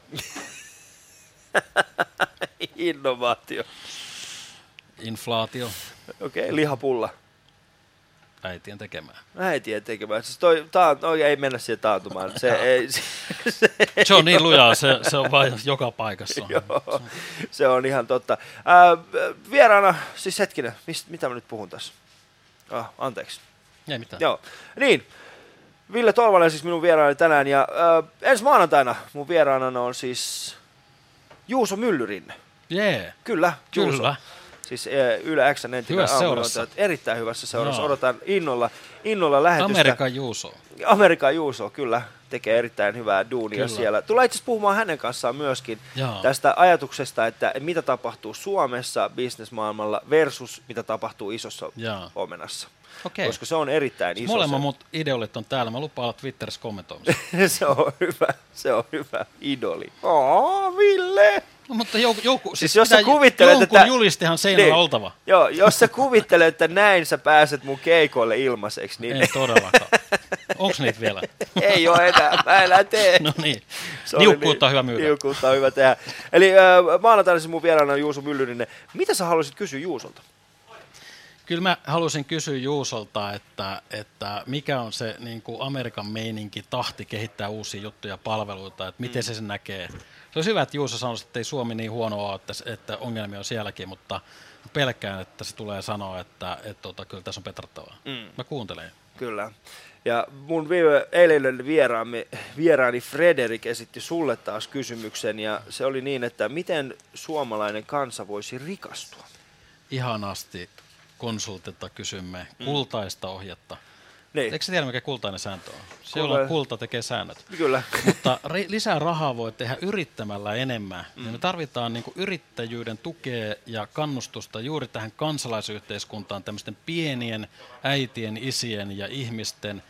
Innovaatio. Inflaatio. Okei, okay, lihapulla. Äitien tekemään. Äitien tekemään. Siis toi, taa, no, ei mennä siihen taantumaan. Se, ei, se, se, se on niin lujaa, se, se on vain joka paikassa. Joo, se on ihan totta. Ää, vieraana, siis hetkinen, mist, mitä mä nyt puhun tässä? Ah, anteeksi. Ei mitään. Joo, niin. Ville Tolvanen siis minun vieraani tänään ja ää, ensi maanantaina mun vieraana on siis Juuso Myllyrinne. Yeah. Kyllä, Juuso. Kyllä. Siis Yle X:n entinen aamujuontaja, erittäin hyvässä seurassa. No. Odotan innolla, innolla lähetystä. Amerikan Juuso. Amerikan Juuso, kyllä. Tekee erittäin hyvää duunia kyllä. siellä. Tullaan itse asiassa puhumaan hänen kanssaan myöskin Jaa. tästä ajatuksesta, että mitä tapahtuu Suomessa bisnesmaailmalla versus mitä tapahtuu isossa Jaa. omenassa. Okei. Koska se on erittäin iso. Molemmat mut idolit on täällä. Mä lupaan olla Twitterissä kommentoimassa. Se on hyvä. Se on hyvä idoli. Oo, Ville! No, mutta joku, joku siis jos sä kuvittelet, jonkun että julistihan seinällä niin, oltava. Joo, jos sä kuvittelet, että näin sä pääset mun keikoille ilmaiseksi, niin... Ei todellakaan. Onks niitä vielä? Ei oo enää, mä enää tee. No niin, niukkuutta on hyvä myydä. Niukkuutta on hyvä tehdä. Eli äh, maanantaina siis mun vieraana on Juuso Myllyrinen. Mitä sä haluaisit kysyä Juusolta? Kyllä mä haluaisin kysyä Juusolta, että, että mikä on se niin kuin Amerikan meininki, tahti kehittää uusia juttuja ja palveluita, että miten mm. se sen näkee. Se olisi hyvä, että Juuso sanoisi, että ei Suomi niin huono ole, että, että ongelmia on sielläkin, mutta pelkään, että se tulee sanoa, että, että, että kyllä tässä on petrattavaa. Mm. Mä kuuntelen. Kyllä. Ja mun viime, eilen vieraamme, vieraani Frederik esitti sulle taas kysymyksen, ja se oli niin, että miten suomalainen kansa voisi rikastua? Ihanasti konsultilta kysymme mm. kultaista ohjetta. Niin. Eikö sä tiedä, mikä kultainen sääntö on? Se, jolla kulta tekee säännöt. Kyllä. Mutta ri- lisää rahaa voi tehdä yrittämällä enemmän. Mm. Ja me tarvitaan niin kuin yrittäjyyden tukea ja kannustusta juuri tähän kansalaisyhteiskuntaan, tämmöisten pienien äitien, isien ja ihmisten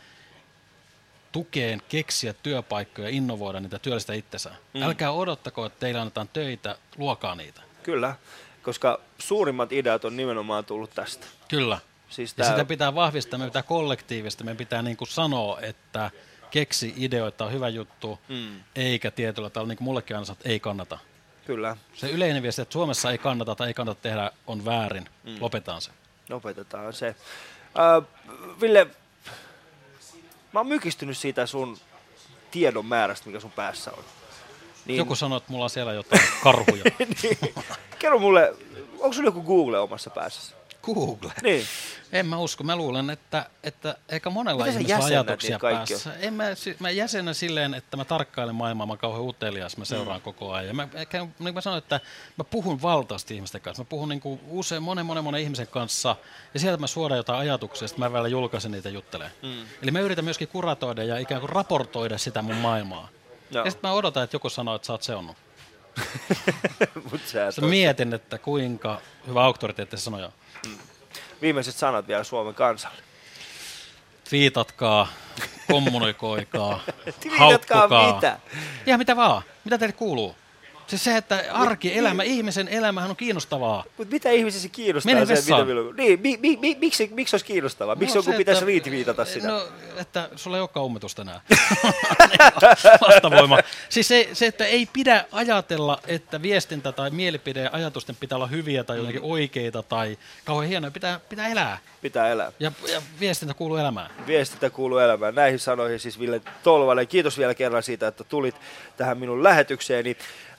tukeen keksiä työpaikkoja, innovoida niitä, työllistää itsensä. Mm. Älkää odottako, että teille annetaan töitä, luokaa niitä. Kyllä, koska suurimmat ideat on nimenomaan tullut tästä. Kyllä. Siis ja sitä pitää vahvistaa, me pitää kollektiivista, me pitää niin kuin sanoa, että keksi ideoita on hyvä juttu, mm. eikä tietyllä tavalla, niin kuin mullekin aina sanoo, että ei kannata. Kyllä. Se yleinen viesti, että Suomessa ei kannata tai ei kannata tehdä, on väärin. Mm. Lopetetaan se. Lopetetaan se. Äh, Ville, mä oon mykistynyt siitä sun tiedon määrästä, mikä sun päässä on. Niin... Joku sanoo, että mulla on siellä jotain karhuja. Niin. Kerro mulle, onko sulla joku Google omassa päässä? Google? Niin. En mä usko. Mä luulen, että, että eikä monella ihmisellä ajatuksia päässä. En mä, mä jäsenän silleen, että mä tarkkailen maailmaa, mä oon kauhean utelias, mä seuraan mm. koko ajan. Ja mä, niin kuin mä sanoin, että mä puhun valtavasti ihmisten kanssa. Mä puhun niin kuin usein monen, monen, monen ihmisen kanssa, ja sieltä mä suodaan jotain ajatuksia, sitten mä välillä julkaisen niitä juttelemaan. Mm. Eli mä yritän myöskin kuratoida ja ikään kuin raportoida sitä mun maailmaa. No. Ja sitten mä odotan, että joku sanoo, että sä oot seonnut. Sä mietin, että kuinka hyvä auktoriteetti se sanoo. Mm. Viimeiset sanat vielä Suomen kansalle. Twiitatkaa, kommunikoikaa, haukkukaa. Mitä? Ihan mitä vaan. Mitä teille kuuluu? Siis se, että arki, elämä, ihmisen elämähän on kiinnostavaa. Mutta mitä ihmisiä kiinnostaa? Mene vessaan. Niin, mi, mi, mi, miksi, miksi olisi kiinnostavaa? Miksi no joku se, pitäisi riitviitata sitä? No, että sulla ei olekaan ummetusta enää. Vastavoima. Siis se, se, että ei pidä ajatella, että viestintä tai mielipide ja ajatusten pitää olla hyviä tai jotenkin oikeita tai kauhean hienoja. Pitää, pitää elää. Pitää elää. Ja, ja viestintä kuuluu elämään. Viestintä kuuluu elämään. Näihin sanoihin siis Ville Tolvanen. Kiitos vielä kerran siitä, että tulit tähän minun lähetykseeni.